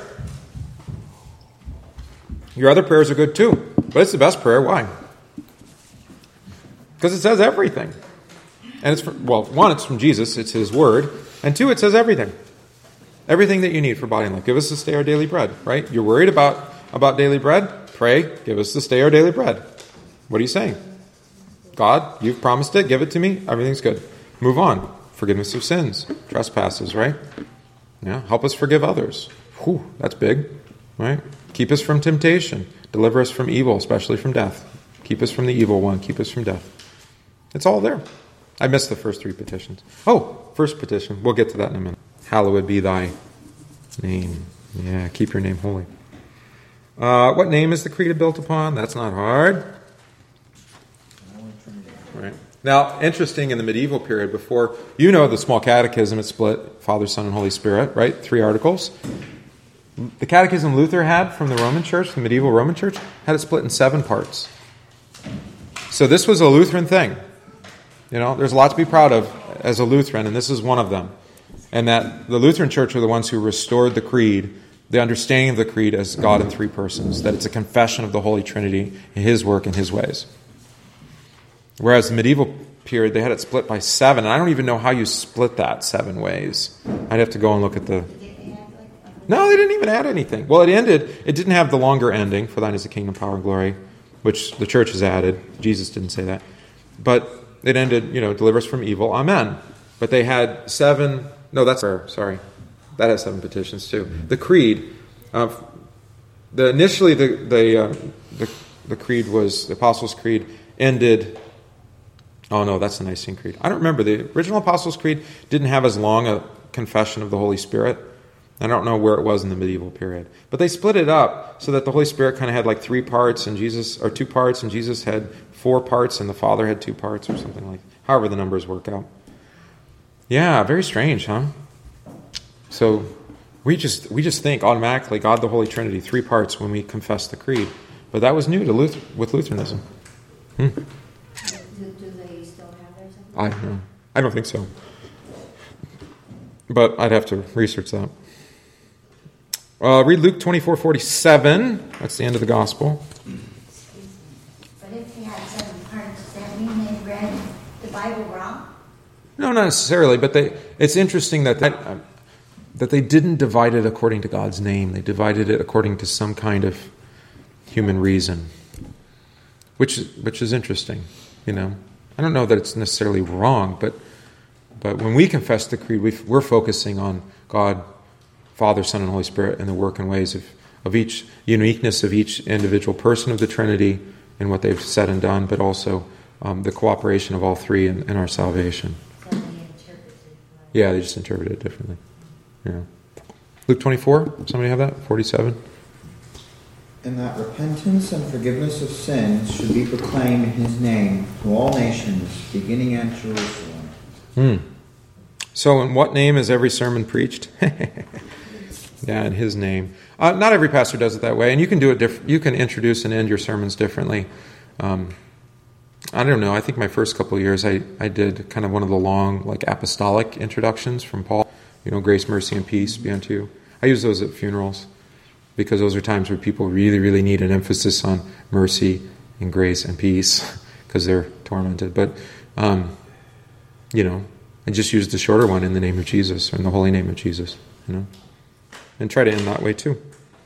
Your other prayers are good too, but it's the best prayer. Why? Because it says everything. And it's one, it's from Jesus, it's His Word. And two, it says everything. Everything that you need for body and life. Give us this day our daily bread, right? You're worried about daily bread? Pray, give us this day our daily bread. What are you saying? God, you've promised it, give it to me, everything's good. Move on. Forgiveness of sins, trespasses, right? Yeah, help us forgive others. Whew, that's big, right? Keep us from temptation. Deliver us from evil, especially from death. Keep us from the evil one. Keep us from death. It's all there. I missed the first 3 petitions. Oh, first petition. We'll get to that in a minute. Hallowed be thy name. Yeah, keep your name holy. What name is the creed built upon? That's not hard. Right. Now, interesting, in the medieval period, before, the small catechism, it's split Father, Son, and Holy Spirit, right? 3 articles. The catechism Luther had from the Roman Church, the medieval Roman Church, had it split in 7 parts. So this was a Lutheran thing. There's a lot to be proud of as a Lutheran, and this is one of them. And that the Lutheran Church are the ones who restored the creed, the understanding of the creed as God in 3 persons, that it's a confession of the Holy Trinity, His work and His ways. Whereas the medieval period, they had it split by 7, and I don't even know how you split that 7 ways. I'd have to go and look at the... No, they didn't even add anything. Well, it didn't have the longer ending, for thine is the kingdom, power, and glory, which the church has added. Jesus didn't say that. But it ended, deliver us from evil, amen. But they had 7... No, that's prayer, sorry. That has 7 petitions too. The creed, initially the creed was, the Apostles' Creed ended... Oh no, that's the Nicene Creed. I don't remember. The original Apostles' Creed didn't have as long a confession of the Holy Spirit. I don't know where it was in the medieval period. But they split it up so that the Holy Spirit kind of had like 3 parts, and 2 parts, and Jesus had 4 parts, and the Father had 2 parts, or something like that. However the numbers work out. Yeah, very strange, huh? So we just think automatically God the Holy Trinity, 3 parts when we confess the creed. But that was new to with Lutheranism. Do they still have theirs? I don't know. I don't think so. But I'd have to research that. Read Luke 24:47. That's the end of the gospel. But if they had 7 parts, does that mean they read the Bible wrong? No, not necessarily, but it's interesting that they didn't divide it according to God's name. They divided it according to some kind of human reason, which is interesting. I don't know that it's necessarily wrong, but when we confess the creed, we're focusing on God, Father, Son, and Holy Spirit, and the work and ways of each uniqueness of each individual person of the Trinity and what they've said and done, but also the cooperation of all 3 in our salvation. So they interpreted. Yeah, they just interpret it differently. Yeah. Luke 24, somebody have that? 47? And that repentance and forgiveness of sins should be proclaimed in His name to all nations, beginning at Jerusalem. So in what name is every sermon preached? Yeah, in His name. Not every pastor does it that way, and you can do it you can introduce and end your sermons differently. I don't know. I think my first couple of years I did kind of one of the long apostolic introductions from Paul. Grace, mercy, and peace be unto you. I use those at funerals because those are times where people really, really need an emphasis on mercy and grace and peace because they're tormented. But, I just use the shorter one in the name of Jesus or in the holy name of Jesus, and try to end that way too.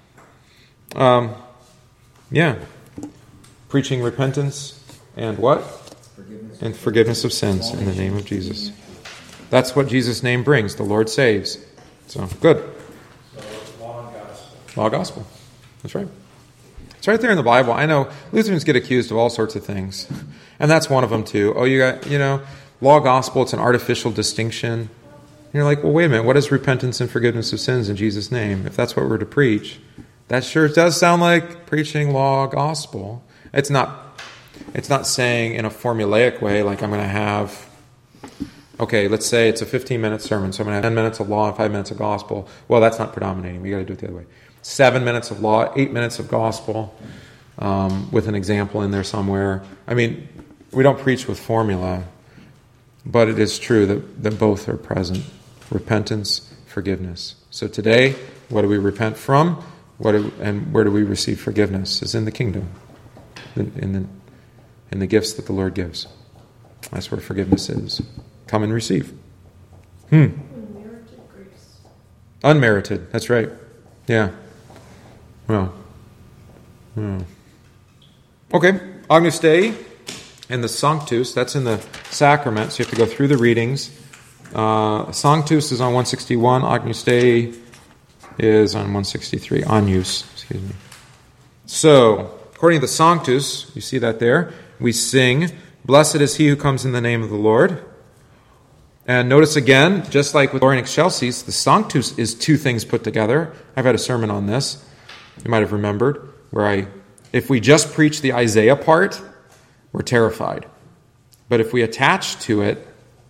Preaching repentance and what? Forgiveness of sins in the name of Jesus. That's what Jesus' name brings. The Lord saves. So, good. So, law and gospel. Law and gospel. That's right. It's right there in the Bible. I know Lutherans get accused of all sorts of things. And that's one of them too. Oh, you got, law gospel, it's an artificial distinction. And you're like, well, wait a minute. What is repentance and forgiveness of sins in Jesus' name? If that's what we're to preach, that sure does sound like preaching law gospel. It's not saying in a formulaic way, like I'm going to have... Okay, let's say it's a 15-minute sermon, so I'm going to have 10 minutes of law and 5 minutes of gospel. Well, that's not predominating. We got to do it the other way. 7 minutes of law, 8 minutes of gospel, with an example in there somewhere. I mean, we don't preach with formula, but it is true that both are present. Repentance, forgiveness. So today, what do we repent from? And where do we receive forgiveness? It's in the kingdom, in the gifts that the Lord gives. That's where forgiveness is. Come and receive. Unmerited grace. Unmerited, that's right. Yeah. Well. Okay, Agnus Dei. And the Sanctus, that's in the sacrament, so you have to go through the readings. Sanctus is on 161, Agnus Dei is on 163, Agnus, excuse me. So, according to the Sanctus, you see that there, we sing, "Blessed is he who comes in the name of the Lord." And notice again, just like with Gloria in Excelsis, the Sanctus is two things put together. I've had a sermon on this, you might have remembered, where if we just preach the Isaiah part, we're terrified. But if we attach to it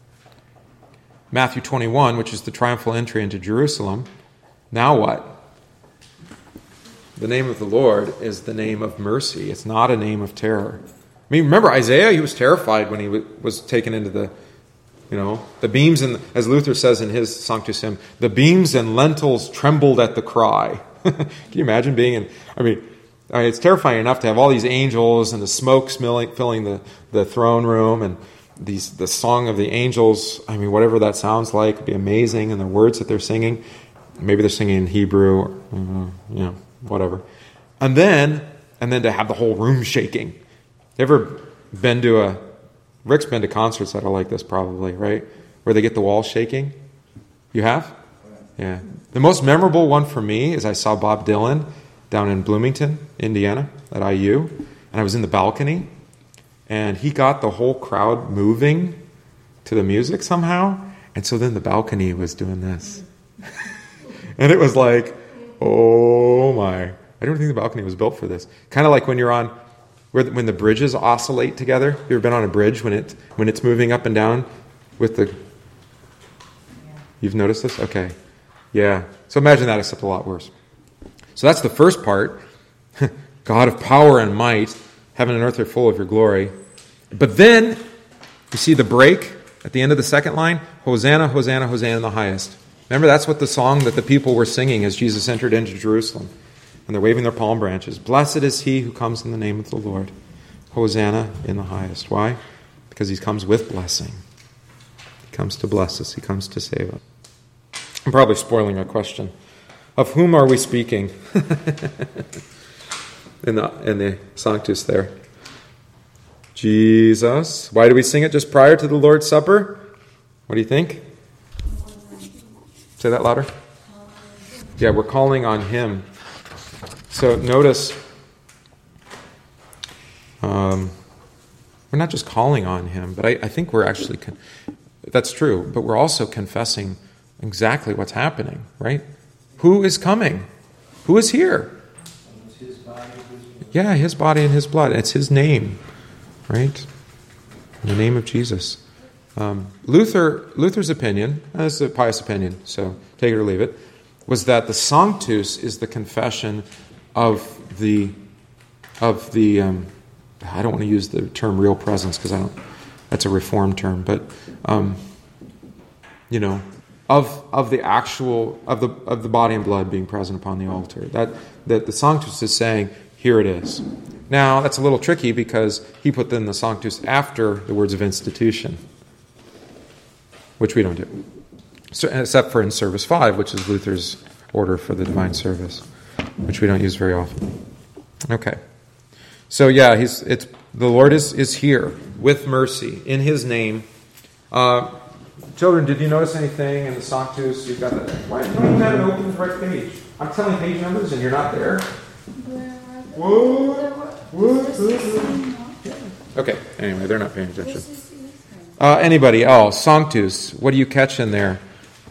Matthew 21, which is the triumphal entry into Jerusalem, now what? The name of the Lord is the name of mercy. It's not a name of terror. I mean, remember Isaiah? He was terrified when he was taken into the beams, and as Luther says in his Sanctus hymn, the beams and lentils trembled at the cry. Can you imagine being in, it's terrifying enough to have all these angels and the smoke filling the throne room and the song of the angels. Whatever that sounds like would be amazing, and the words that they're singing, maybe they're singing in Hebrew, or, whatever. And then to have the whole room shaking. You ever been to Rick's been to concerts that are like this probably, right? Where they get the walls shaking? You have? Yeah. The most memorable one for me is I saw Bob Dylan down in Bloomington, Indiana, at IU, and I was in the balcony, and he got the whole crowd moving to the music somehow, and so then the balcony was doing this. And it was like, oh my. I don't think the balcony was built for this. Kind of like when you're on, when the bridges oscillate together. You ever been on a bridge when it's moving up and down with the... You've noticed this? Okay. Yeah. So imagine that, except a lot worse. So that's the first part. God of power and might, heaven and earth are full of your glory. But then, you see the break at the end of the second line? Hosanna, Hosanna, Hosanna in the highest. Remember, that's what the song that the people were singing as Jesus entered into Jerusalem. And they're waving their palm branches. Blessed is he who comes in the name of the Lord. Hosanna in the highest. Why? Because he comes with blessing. He comes to bless us. He comes to save us. I'm probably spoiling my question. Of whom are we speaking? in the Sanctus there. Jesus. Why do we sing it just prior to the Lord's Supper? What do you think? Say that louder. Yeah, we're calling on him. So notice, we're not just calling on him, but I think we're actually, that's true, but we're also confessing exactly what's happening, right? Who is coming? Who is here? Yeah, his body and his blood. It's his name, right? In the name of Jesus. Luther's opinion, and this is a pious opinion, so take it or leave it, was that the Sanctus is the confession of the I don't want to use the term real presence because that's a Reformed term, but of the actual of the body and blood being present upon the altar. That the Sanctus is saying, here it is. Now that's a little tricky because he put in the Sanctus after the words of institution, which we don't do, except for in Service 5, which is Luther's order for the divine service, which we don't use very often. Okay. So yeah, the Lord is here with mercy in his name. Children, did you notice anything in the Sanctus? You've got that. Why don't you have it open the right page? I'm telling page numbers and you're not there. Okay. Anyway, they're not paying attention. Anybody else? Sanctus. What do you catch in there?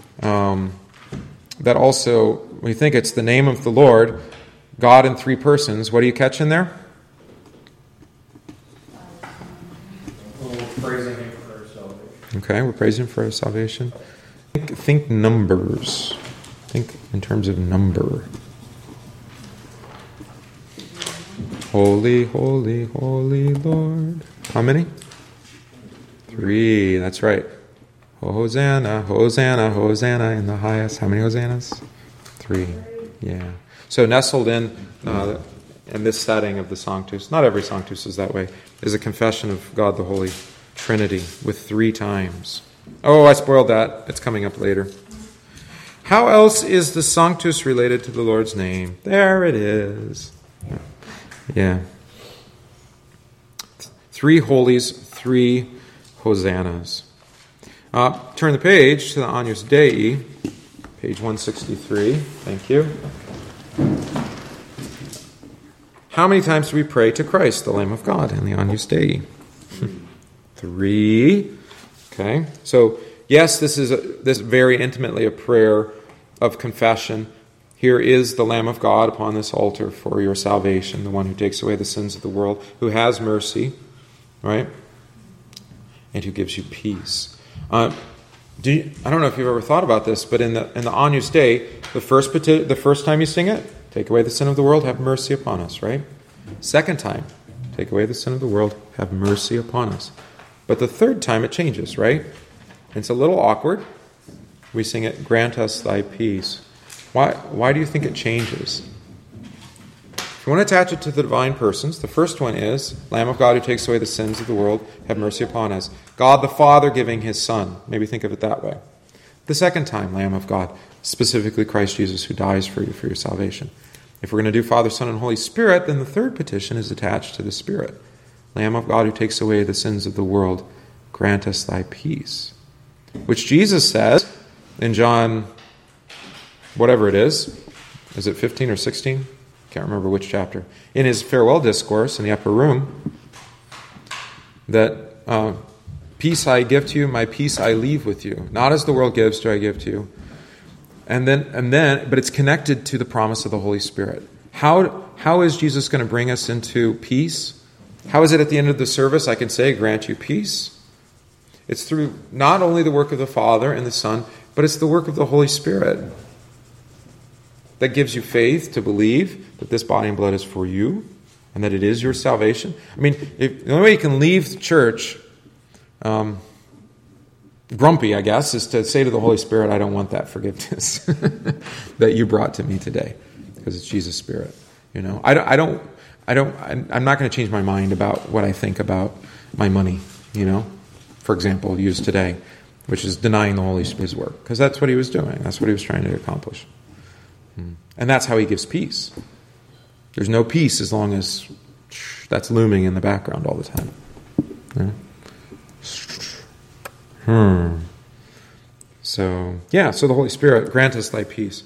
That also, when you think it's the name of the Lord, God in three persons, what do you catch in there? Praising him for our salvation. Okay, we're praising him for our salvation. Think numbers. Think in terms of number. Holy, holy, holy Lord. How many? 3, that's right. Hosanna, Hosanna, Hosanna in the highest. How many Hosannas? 3. Yeah. So nestled in this setting of the Sanctus, not every Sanctus is that way, is a confession of God the Holy Trinity with 3 times. Oh, I spoiled that. It's coming up later. How else is the Sanctus related to the Lord's name? There it is. Yeah. 3 holies, 3 hosannas. Turn the page to the Agnus Dei, page 163. Thank you. How many times do we pray to Christ, the Lamb of God, in the Agnus Dei? 3. Okay. So, yes, this is very intimately a prayer of confession. Here is the Lamb of God upon this altar for your salvation, the one who takes away the sins of the world, who has mercy, right? And who gives you peace. I don't know if you've ever thought about this, but in the Agnus Dei, the first time you sing it, take away the sin of the world, have mercy upon us, right? Second time, take away the sin of the world, have mercy upon us. But the third time it changes, right? It's a little awkward. We sing it, grant us thy peace. Why do you think it changes? If you want to attach it to the divine persons, the first one is, Lamb of God who takes away the sins of the world, have mercy upon us. God the Father giving his Son. Maybe think of it that way. The second time, Lamb of God, specifically Christ Jesus who dies for you for your salvation. If we're going to do Father, Son, and Holy Spirit, then the third petition is attached to the Spirit. Lamb of God who takes away the sins of the world, grant us thy peace. Which Jesus says in John, whatever it is it 15 or 16? Can't remember which chapter. In his farewell discourse in the upper room, that peace I give to you, my peace I leave with you. Not as the world gives do I give to you. And then, but it's connected to the promise of the Holy Spirit. How is Jesus going to bring us into peace? How is it at the end of the service I can say, grant you peace? It's through not only the work of the Father and the Son, but it's the work of the Holy Spirit that gives you faith to believe that this body and blood is for you and that it is your salvation. I mean, the only way you can leave the church grumpy, I guess, is to say to the Holy Spirit, I don't want that forgiveness that you brought to me today, because it's Jesus' Spirit. You know, I'm not going to change my mind about what I think about my money, you know, for example, used today, which is denying the Holy Spirit's work, because that's what he was doing. That's what he was trying to accomplish. And that's how he gives peace. There's no peace as long as that's looming in the background all the time. So the Holy Spirit, grant us thy peace.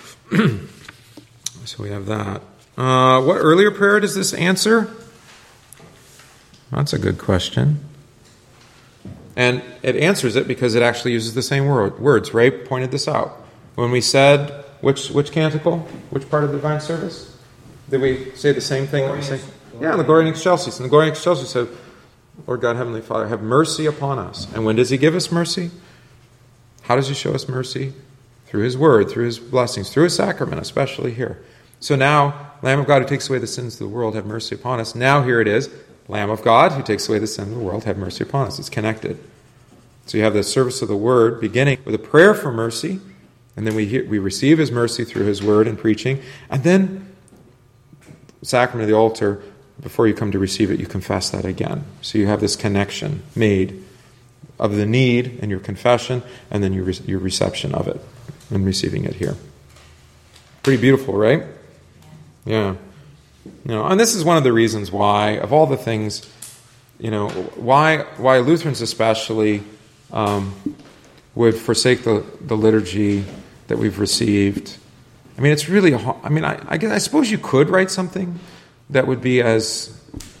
So we have that. What earlier prayer does this answer? That's a good question. And it answers it because it actually uses the same words. Ray pointed this out. When we said, which canticle? Which part of the divine service? Did we say the same thing that we say? Yeah, the Gloria in Excelsis. And the Gloria in Excelsis said, Lord God, Heavenly Father, have mercy upon us. And when does he give us mercy? How does he show us mercy? Through his word, through his blessings, through his sacrament, especially here. So now, Lamb of God who takes away the sins of the world, have mercy upon us. Now here it is, Lamb of God who takes away the sins of the world, have mercy upon us. It's connected. So you have the service of the word beginning with a prayer for mercy, and then we receive his mercy through his word and preaching, and then the sacrament of the altar, before you come to receive it, you confess that again. So you have this connection made of the need and your confession, and then your reception of it and receiving it here. Pretty beautiful, right? Yeah. You know, and this is one of the reasons why, of all the things, you know, why Lutherans especially would forsake the liturgy that we've received. I mean, it's really, I suppose you could write something that would be as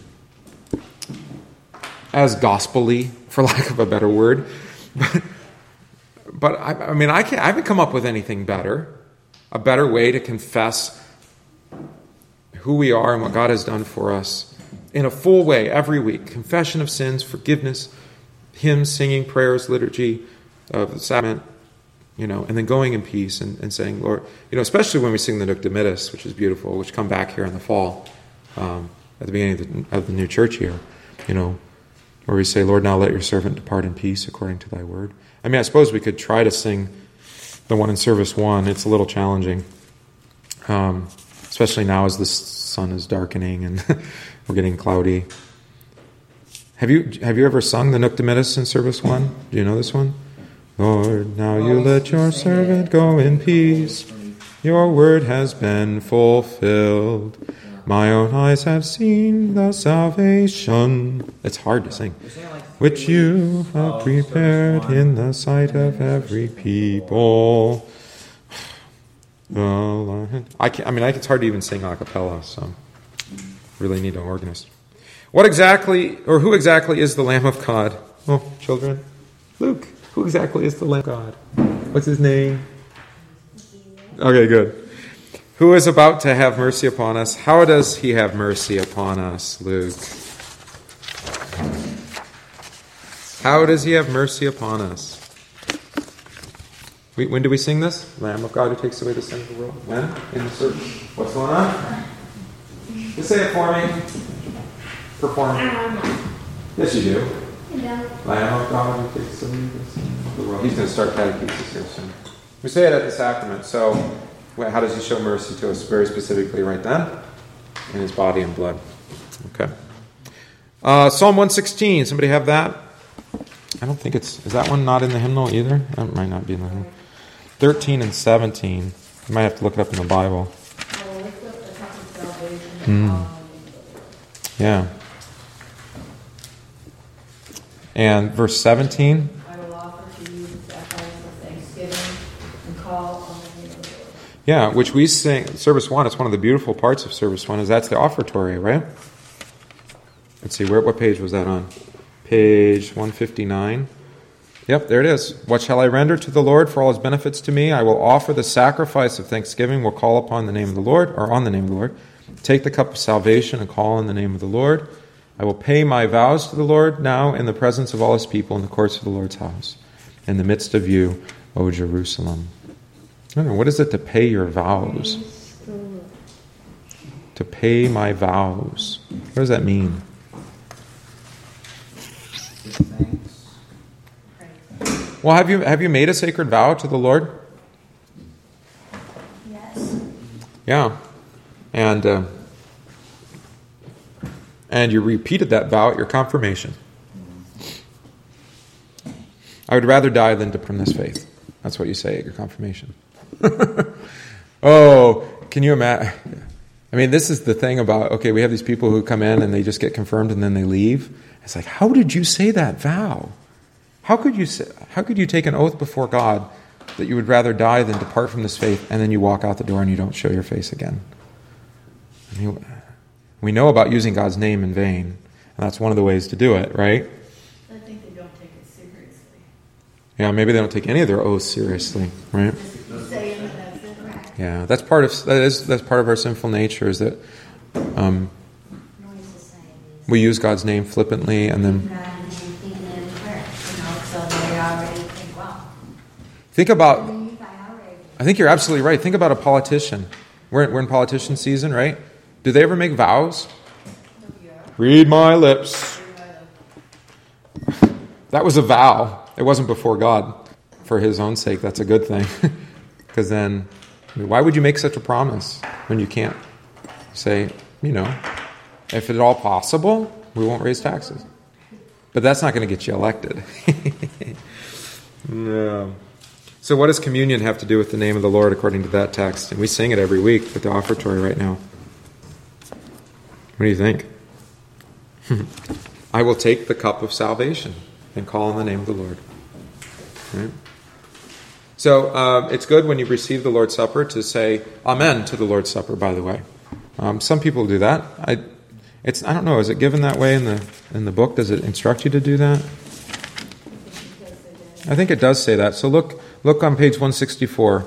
gospel-y, for lack of a better word. But I haven't come up with anything better, a better way to confess who we are and what God has done for us in a full way every week. Confession of sins, forgiveness, hymns, singing, prayers, liturgy of the sacrament, you know, and then going in peace and saying, Lord, you know, especially when we sing the Nunc Dimittis, which is beautiful, which come back here in the fall, at the beginning of the new church year, you know, where we say, Lord, now let your servant depart in peace according to thy word. I mean, I suppose we could try to sing the one in service 1. It's a little challenging, especially now as the sun is darkening and we're getting cloudy. Have you ever sung the Nunc Dimittis in service 1? Do you know this one? Lord, now you let your servant go in peace. Your word has been fulfilled. My own eyes have seen the salvation. It's hard to sing. Which you have prepared in the sight of every people. It's hard to even sing a cappella, so really need an organist. What exactly, or who exactly is the Lamb of God? Oh, children. Luke, who exactly is the Lamb of God? What's his name? Okay, good. Who is about to have mercy upon us? How does he have mercy upon us, Luke? How does he have mercy upon us? When do we sing this? Lamb of God who takes away the sin of the world. When? In the service. What's going on? Just say it for me. Perform. Yes, you do. Lamb of God who takes away the sin of the world. He's going to start catechesis here soon. We say it at the sacrament. So, how does he show mercy to us? Very specifically right then. In his body and blood. Okay. Psalm 116. Somebody have that? I don't think is that one not in the hymnal either? That might not be in the hymnal. 13 and 17. You might have to look it up in the Bible. Yeah. And verse 17. I will offer to you the sacrifice of thanksgiving and call on the name of the Lord. Yeah, which we sing, Service 1, it's one of the beautiful parts of Service 1, is that's the offertory, right? Let's see, what page was that on? Page 159. Yep, there it is. What shall I render to the Lord for all his benefits to me? I will offer the sacrifice of thanksgiving, will call upon the name of the Lord, or on the name of the Lord. Take the cup of salvation and call on the name of the Lord. I will pay my vows to the Lord now in the presence of all his people in the courts of the Lord's house, in the midst of you, O Jerusalem. I don't know, what is it to pay your vows? To pay my vows. What does that mean? Well, have you made a sacred vow to the Lord? Yes. Yeah. And you repeated that vow at your confirmation. I would rather die than depart from this faith. That's what you say at your confirmation. Oh, can you imagine? I mean, this is the thing about, okay, we have these people who come in and they just get confirmed and then they leave. It's like, how did you say that vow? How could you take an oath before God that you would rather die than depart from this faith, and then you walk out the door and you don't show your face again? I mean, we know about using God's name in vain, and that's one of the ways to do it, right? I think they don't take it seriously. Yeah, maybe they don't take any of their oaths seriously, right? Saying that that's it. Correct. Yeah, that's part of our sinful nature, is that Noise society. we use God's name flippantly, and then God and thinking in prayer, so they already think, well, think about. I already. I think you're absolutely right. Think about a politician. We're in politician season, right? Do they ever make vows? Read my lips. That was a vow. It wasn't before God. For his own sake, that's a good thing. Because then, why would you make such a promise when you can't say, if at all possible, we won't raise taxes? But that's not going to get you elected. No. So what does communion have to do with the name of the Lord according to that text? And we sing it every week with the offertory right now. What do you think? I will take the cup of salvation and call on the name of the Lord. Right? So it's good when you receive the Lord's Supper to say Amen to the Lord's Supper, by the way. Some people do that. I don't know, is it given that way in the book? Does it instruct you to do that? I think it does say that. So look on page 164.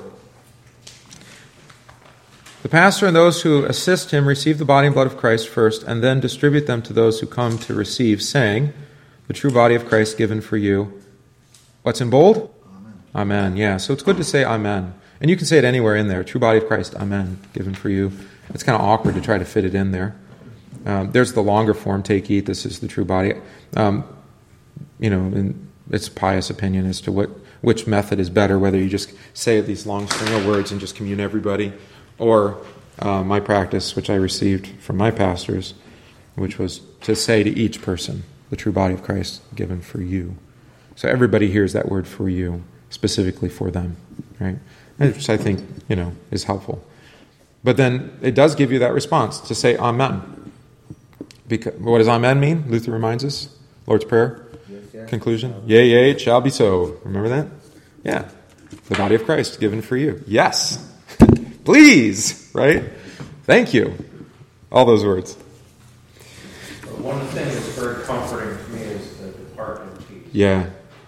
The pastor and those who assist him receive the body and blood of Christ first, and then distribute them to those who come to receive, saying, the true body of Christ given for you. What's in bold? Amen. Amen. Yeah, so it's good to say amen. And you can say it anywhere in there. True body of Christ, amen, given for you. It's kind of awkward to try to fit it in there. There's the longer form, take, eat, this is the true body. And it's a pious opinion as to which method is better, whether you just say these long string of words and just commune everybody, or my practice, which I received from my pastors, which was to say to each person, the true body of Christ given for you. So everybody hears that word for you, specifically for them, right? Which I think, is helpful. But then it does give you that response to say Amen. Because, what does Amen mean? Luther reminds us. Lord's Prayer. Conclusion. Yea, yea, it shall be so. Remember that? Yeah. The body of Christ given for you. Yes. Please. Right? Thank you. All those words. But one thing that's very comforting to me is the depart in peace. Yeah.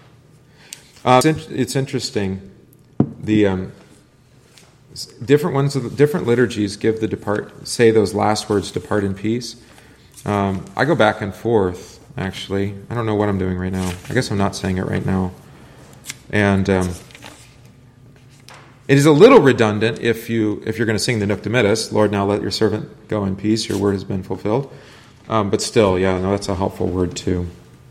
It's interesting. The different liturgies give say those last words, depart in peace. I go back and forth. Actually, I don't know what I'm doing right now. I guess I'm not saying it right now. And it is a little redundant if you're going to sing the Nunc Dimittis, Lord, now let your servant go in peace, your word has been fulfilled. But still, that's a helpful word too.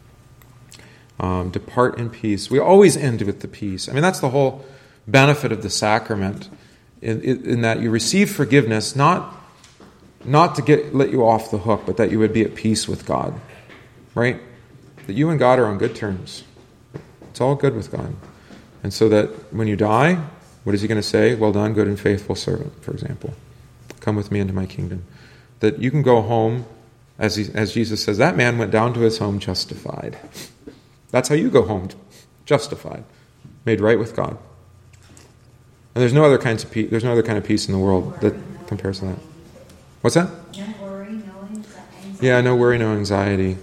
Depart in peace. We always end with the peace. I mean, that's the whole benefit of the sacrament, in that you receive forgiveness, not to let you off the hook, but that you would be at peace with God. Right? That you and God are on good terms. It's all good with God. And so that when you die, what is he going to say? Well done, good and faithful servant, for example. Come with me into my kingdom. That you can go home, as Jesus says, that man went down to his home justified. That's how you go home, justified, made right with God. And there's no other kind of peace in the world that compares to that. What's that? No worry, no anxiety. Yeah, no worry, no anxiety.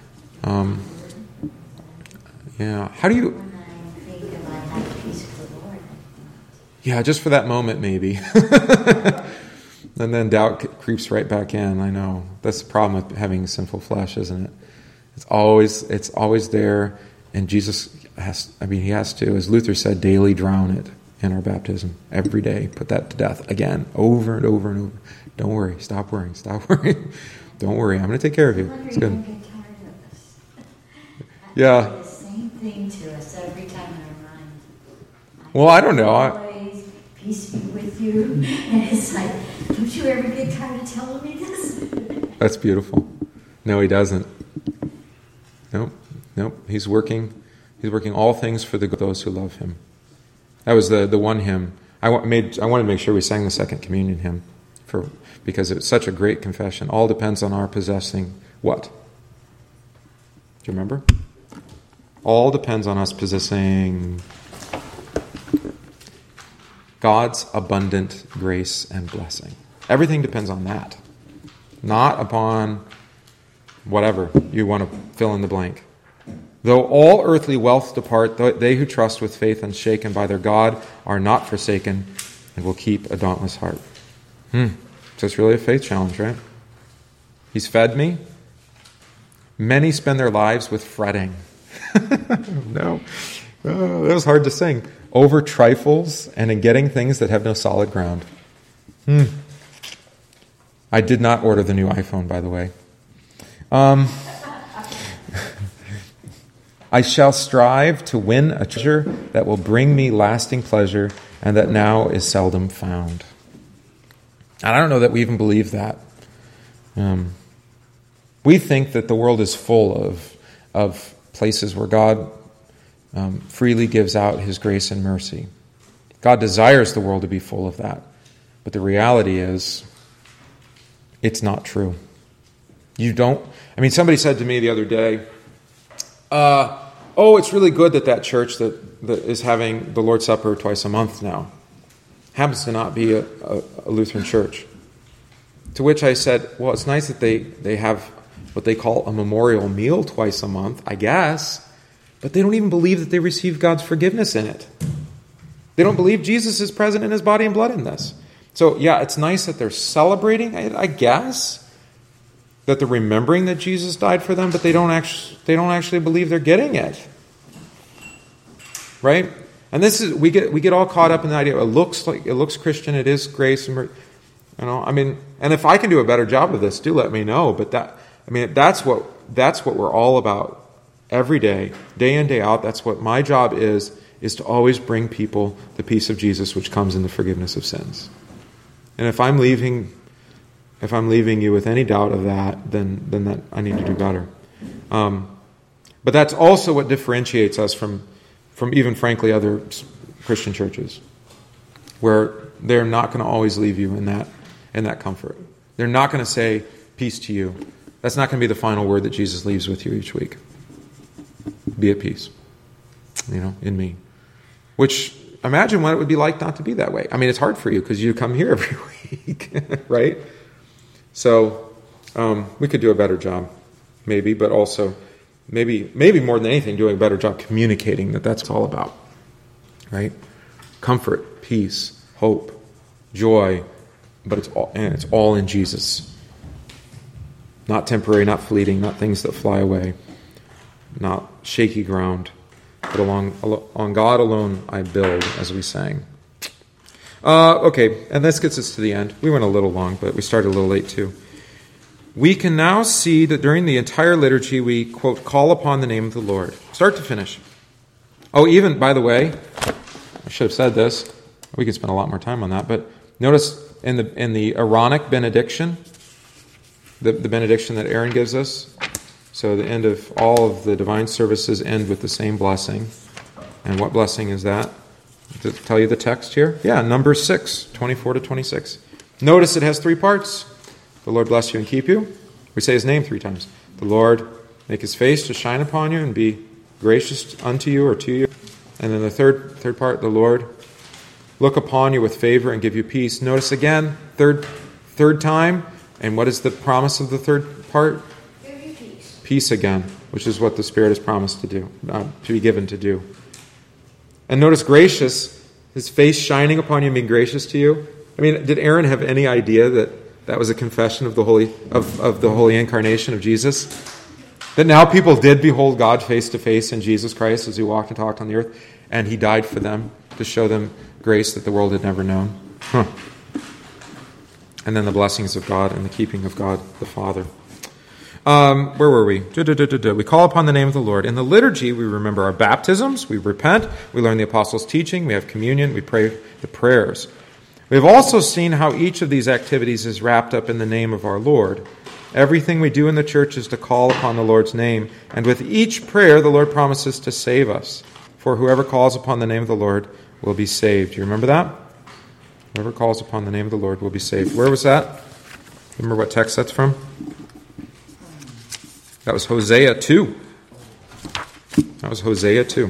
How do you... When I think of I have peace with the Lord. Yeah, just for that moment, maybe. And then doubt creeps right back in. I know. That's the problem with having sinful flesh, isn't it? It's always there, and Jesus he has to, as Luther said, daily drown it in our baptism. Every day, put that to death again, over and over and over. Don't worry. Stop worrying. Stop worrying. Don't worry. I'm going to take care of you. It's good. Yeah. The same thing to us every time in our mind. Well, I don't know. Always, peace be with you. And it's like, don't you ever get tired of telling me this? That's beautiful. No, he doesn't. Nope. He's working all things for the good of those who love him. That was the one hymn. I wanted to make sure we sang the second communion hymn because it's such a great confession. All depends on our possessing what? Do you remember? All depends on us possessing God's abundant grace and blessing. Everything depends on that. Not upon whatever you want to fill in the blank. Though all earthly wealth depart, they who trust with faith unshaken by their God are not forsaken and will keep a dauntless heart. So it's really a faith challenge, right? He's fed me. Many spend their lives with fretting. No. Oh, that was hard to sing. Over trifles and in getting things that have no solid ground. I did not order the new iPhone, by the way. I shall strive to win a treasure that will bring me lasting pleasure and that now is seldom found. And I don't know that we even believe that. We think that the world is full of places where God freely gives out his grace and mercy. God desires the world to be full of that. But the reality is, it's not true. Somebody said to me the other day, it's really good that church that is having the Lord's Supper twice a month now happens to not be a Lutheran church. To which I said, well, it's nice that they have what they call a memorial meal twice a month, I guess, but they don't even believe that they receive God's forgiveness in it. They don't believe Jesus is present in his body and blood in this. So, yeah, it's nice that they're celebrating, I guess, that they're remembering that Jesus died for them, but they don't actually believe they're getting it. Right? And this is we get all caught up in the idea. It looks Christian. It is grace, and and if I can do a better job of this, do let me know. But that's what we're all about every day in, day out. That's what my job is to always bring people the peace of Jesus, which comes in the forgiveness of sins. And if I'm leaving you with any doubt of that, then that I need to do better. But that's also what differentiates us from even, frankly, other Christian churches, where they're not going to always leave you in in that comfort. They're not going to say, peace to you. That's not going to be the final word that Jesus leaves with you each week. Be at peace, in me. Which, imagine what it would be like not to be that way. I mean, it's hard for you because you come here every week, right? So, we could do a better job, maybe, but also, maybe more than anything, doing a better job communicating that that's all about, right? Comfort, peace, hope, joy, but it's all in Jesus. Not temporary, not fleeting, not things that fly away, not shaky ground, but on God alone I build, as we sang. Okay, and this gets us to the end. We went a little long, but we started a little late too. We can now see that during the entire liturgy we, quote, call upon the name of the Lord, start to finish. Oh, even, by the way, I should have said this. We could spend a lot more time on that, but notice in the Aaronic benediction, the benediction that Aaron gives us, so the end of all of the divine services end with the same blessing. And what blessing is that? To tell you the text here? Yeah, Numbers 6, 24 to 26. Notice it has 3 parts. The Lord bless you and keep you. We say his name 3 times. The Lord make his face to shine upon you and be gracious unto you or to you. And then the third part, the Lord look upon you with favor and give you peace. Notice again, third time. And what is the promise of the third part? Give you peace. Peace again, which is what the Spirit has promised to do, to be given to do. And notice gracious, his face shining upon you and being gracious to you. I mean, did Aaron have any idea that was a confession of the holy incarnation of Jesus? That now people did behold God face to face in Jesus Christ as he walked and talked on the earth, and he died for them to show them grace that the world had never known. And then the blessings of God and the keeping of God the Father. Where were we? We call upon the name of the Lord. In the liturgy, we remember our baptisms, we repent, we learn the apostles' teaching, we have communion, we pray the prayers. We have also seen how each of these activities is wrapped up in the name of our Lord. Everything we do in the church is to call upon the Lord's name, and with each prayer, the Lord promises to save us. For whoever calls upon the name of the Lord will be saved. Do you remember that? Whoever calls upon the name of the Lord will be saved. Where was that? Remember what text that's from? That was Hosea 2. That was Hosea 2.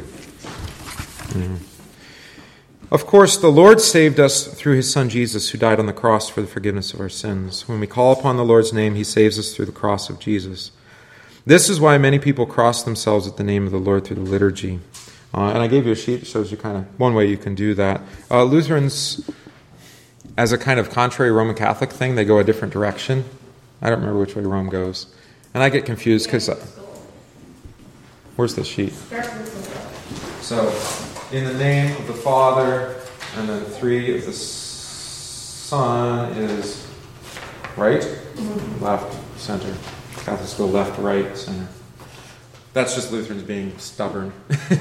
Of course, the Lord saved us through his Son Jesus, who died on the cross for the forgiveness of our sins. When we call upon the Lord's name, he saves us through the cross of Jesus. This is why many people cross themselves at the name of the Lord through the liturgy. And I gave you a sheet that shows you kind of one way you can do that. Lutherans, as a kind of contrary Roman Catholic thing, they go a different direction. I don't remember which way Rome goes. And I get confused because... where's the sheet? So, in the name of the Father, and then 3 of the Son is right, left, center. Catholics go left, right, center. That's just Lutherans being stubborn.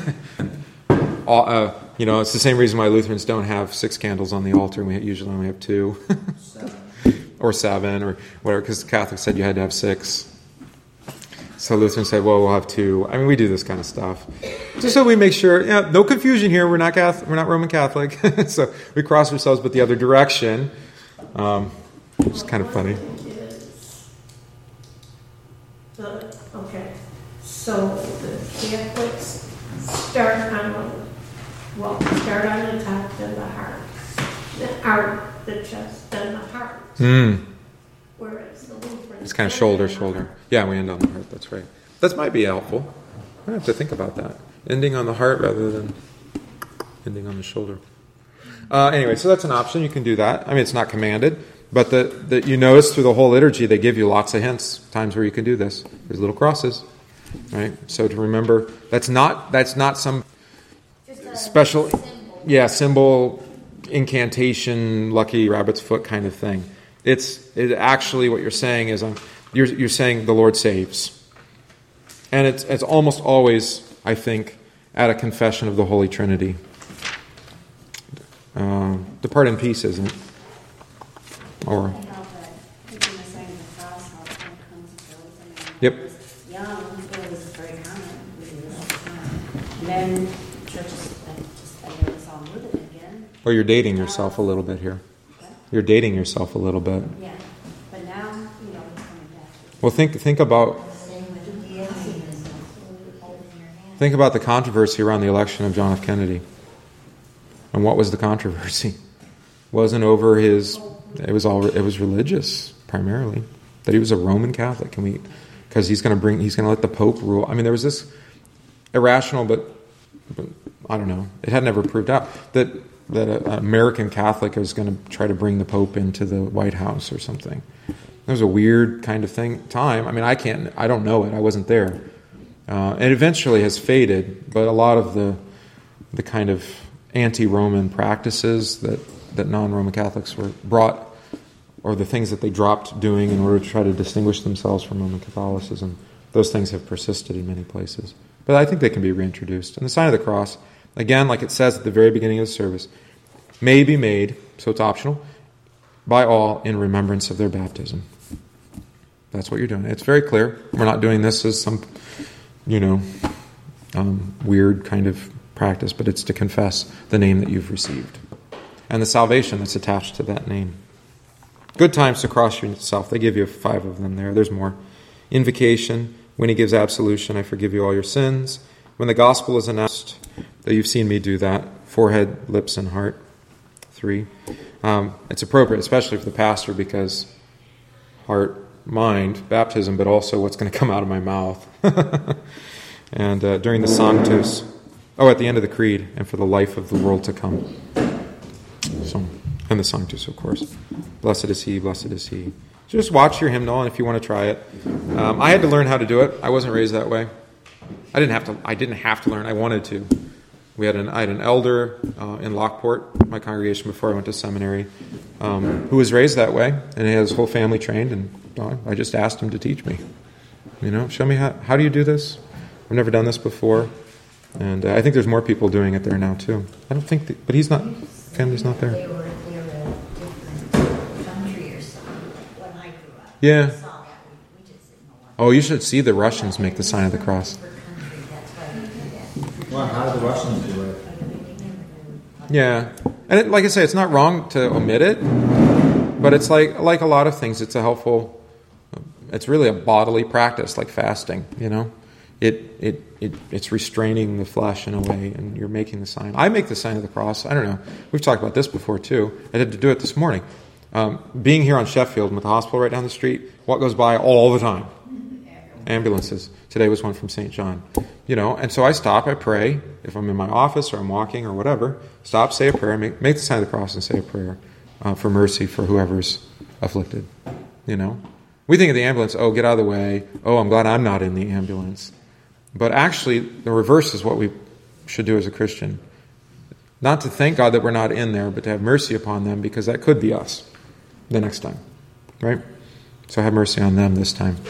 It's the same reason why Lutherans don't have 6 candles on the altar. We usually only have 2. 7. Or 7, or whatever, because the Catholics said you had to have 6. So Lutherans said, well, we'll have 2. I mean, we do this kind of stuff. Just so we make sure, no confusion here, we're not Roman Catholic. So we cross ourselves but the other direction. It's kind of funny. So the Catholics start on the top, then the heart. The chest, then the heart. Whereas the Lutherans... It's kind of shoulder. Yeah, we end on the heart, that's right. That might be helpful. I have to think about that. Ending on the heart rather than ending on the shoulder. Anyway, so that's an option. You can do that. I mean, it's not commanded, but you notice through the whole liturgy, they give you lots of hints, times where you can do this. There's little crosses, right? So to remember, that's not some special, symbol, incantation, lucky rabbit's foot kind of thing. It's actually what you're saying is you're saying the Lord saves. And it's almost always, I think, at a confession of the Holy Trinity. Depart in peace, isn't it? Or yep. Young, it was very common. And then churches just it's all moving again. Or you're dating yourself a little bit here. You're dating yourself a little bit. Yeah, but now, you know, he's coming back. Well, think about the controversy around the election of John F. Kennedy. And what was the controversy? It wasn't over it was religious primarily. That he was a Roman Catholic. Because he's going to let the Pope rule. I mean, there was this irrational, but I don't know. It had never proved out that an American Catholic was going to try to bring the Pope into the White House or something. It was a weird kind of time. I mean, I don't know it. I wasn't there. It eventually has faded, but a lot of the kind of anti-Roman practices that non-Roman Catholics were brought, or the things that they dropped doing in order to try to distinguish themselves from Roman Catholicism, those things have persisted in many places. But I think they can be reintroduced. And the sign of the cross, again, like it says at the very beginning of the service, may be made, so it's optional, by all in remembrance of their baptism. That's what you're doing. It's very clear. We're not doing this as some, weird kind of practice, but it's to confess the name that you've received and the salvation that's attached to that name. Good times to cross yourself. They give you 5 of them there. There's more. Invocation. When he gives absolution, I forgive you all your sins. When the gospel is announced, that you've seen me do that. Forehead, lips, and heart. 3. It's appropriate, especially for the pastor, because heart, mind, baptism, but also what's going to come out of my mouth. And during the Sanctus, at the end of the Creed, and for the life of the world to come. So, and the Sanctus, of course. Blessed is he, blessed is he. So just watch your hymnal, and if you want to try it. I had to learn how to do it. I wasn't raised that way. I didn't have to learn. I wanted to. I had an elder in Lockport, my congregation, before I went to seminary, who was raised that way, and he had his whole family trained, and I just asked him to teach me. Show me how do you do this? I've never done this before. And I think there's more people doing it there now, too. I don't think, but he's not, family's not there. They were a different country or something when I grew up. Yeah. We saw that. We just didn't know what. Oh, you should see the Russians make the sign of the cross. For country, that's why we do that. Well, how do the Russians do it? Yeah. And like I say, it's not wrong to omit it, but it's like a lot of things, it's it's really a bodily practice, like fasting, It's restraining the flesh in a way, and you're making the sign. I make the sign of the cross. I don't know. We've talked about this before, too. I had to do it this morning. Being here on Sheffield with the hospital right down the street, what goes by all the time? Ambulances. Today was one from St. John. And so I stop, I pray. If I'm in my office or I'm walking or whatever, stop, say a prayer, make the sign of the cross and say a prayer for mercy for whoever's afflicted. We think of the ambulance, get out of the way. I'm glad I'm not in the ambulance. But actually, the reverse is what we should do as a Christian. Not to thank God that we're not in there, but to have mercy upon them, because that could be us the next time. Right? So have mercy on them this time.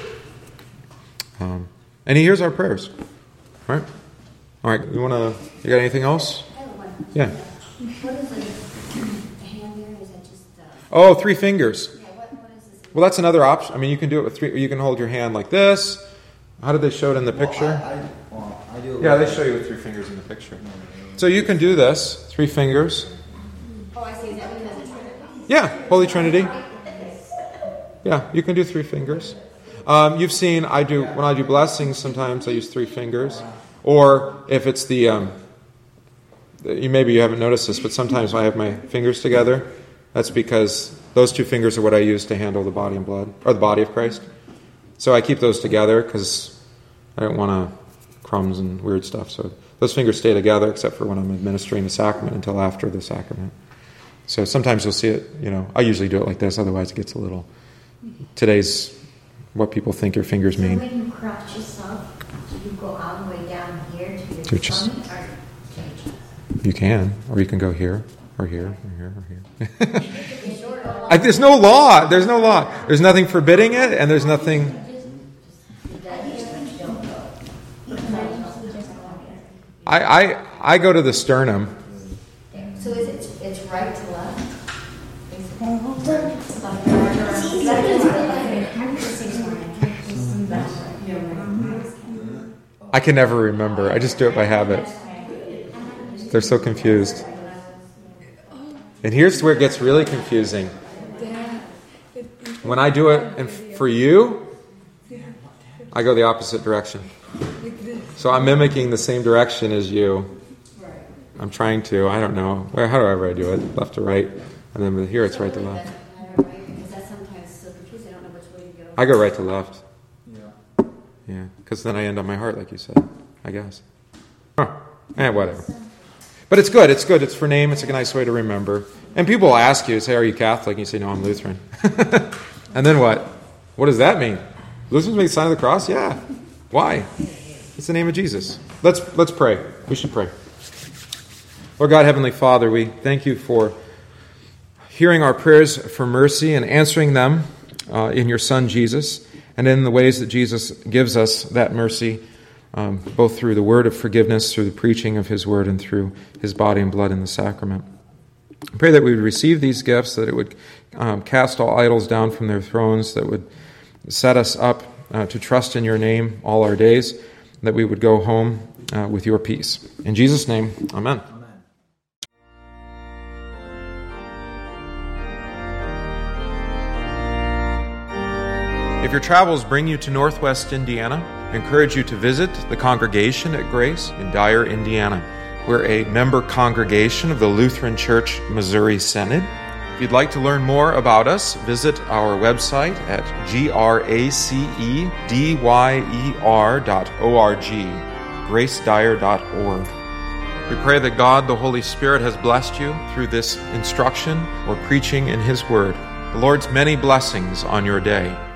And he hears our prayers. Right? All right, you got anything else? I have one. Yeah. What is the hand there? Is that just 3 fingers. Yeah, what is this? Well, that's another option. I mean, you can do it with 3. You can hold your hand like this. How did they show it in the picture? I do it. Yeah, they show you with 3 fingers in the picture. So you can do this, 3 fingers. Oh, I see. Is that because it's Trinity? Yeah, Holy Trinity. Yeah, you can do 3 fingers. You've seen when I do blessings, sometimes I use 3 fingers. Or if it's maybe you haven't noticed this, but sometimes I have my fingers together. That's because those 2 fingers are what I use to handle the body and blood, or the body of Christ. So I keep those together because I don't want crumbs and weird stuff. So those fingers stay together except for when I'm administering the sacrament until after the sacrament. So sometimes you'll see it, I usually do it like this, otherwise it gets a little... Today's what people think your fingers mean. So when you cross yourself, do you go all the way down here to your chest. tummy, or to your chest? You can, or you can go here, or here, or here, or here. There's no law. There's no law. There's nothing forbidding it, and there's nothing... I go to the sternum. So it's right to left? I can never remember. I just do it by habit. They're so confused. And here's where it gets really confusing. When I do it and for you, I go the opposite direction. So I'm mimicking the same direction as you. I'm trying to. I don't know. However I do it, left to right. And then here it's right to left. Because that's sometimes so confusing. I don't know which way to go. I go right to left. Yeah. Yeah, because then I end on my heart, like you said, I guess. Whatever. But it's good. It's good. It's for name. It's a nice way to remember. And people will ask you, say, are you Catholic? And you say, no, I'm Lutheran. And then what? What does that mean? Lutherans make the sign of the cross? Yeah. Why? It's the name of Jesus. Let's pray. We should pray. Lord God, Heavenly Father, we thank you for hearing our prayers for mercy and answering them in your Son, Jesus, and in the ways that Jesus gives us that mercy, both through the word of forgiveness, through the preaching of his word, and through his body and blood in the sacrament. I pray that we would receive these gifts, that it would cast all idols down from their thrones, that would set us up to trust in your name all our days, that we would go home with your peace. In Jesus' name, amen. If your travels bring you to Northwest Indiana, I encourage you to visit the congregation at Grace in Dyer, Indiana. We're a member congregation of the Lutheran Church Missouri Synod. If you'd like to learn more about us, visit our website at gracedyer.org, gracedyer.org. We pray that God, the Holy Spirit, has blessed you through this instruction or preaching in his word. The Lord's many blessings on your day.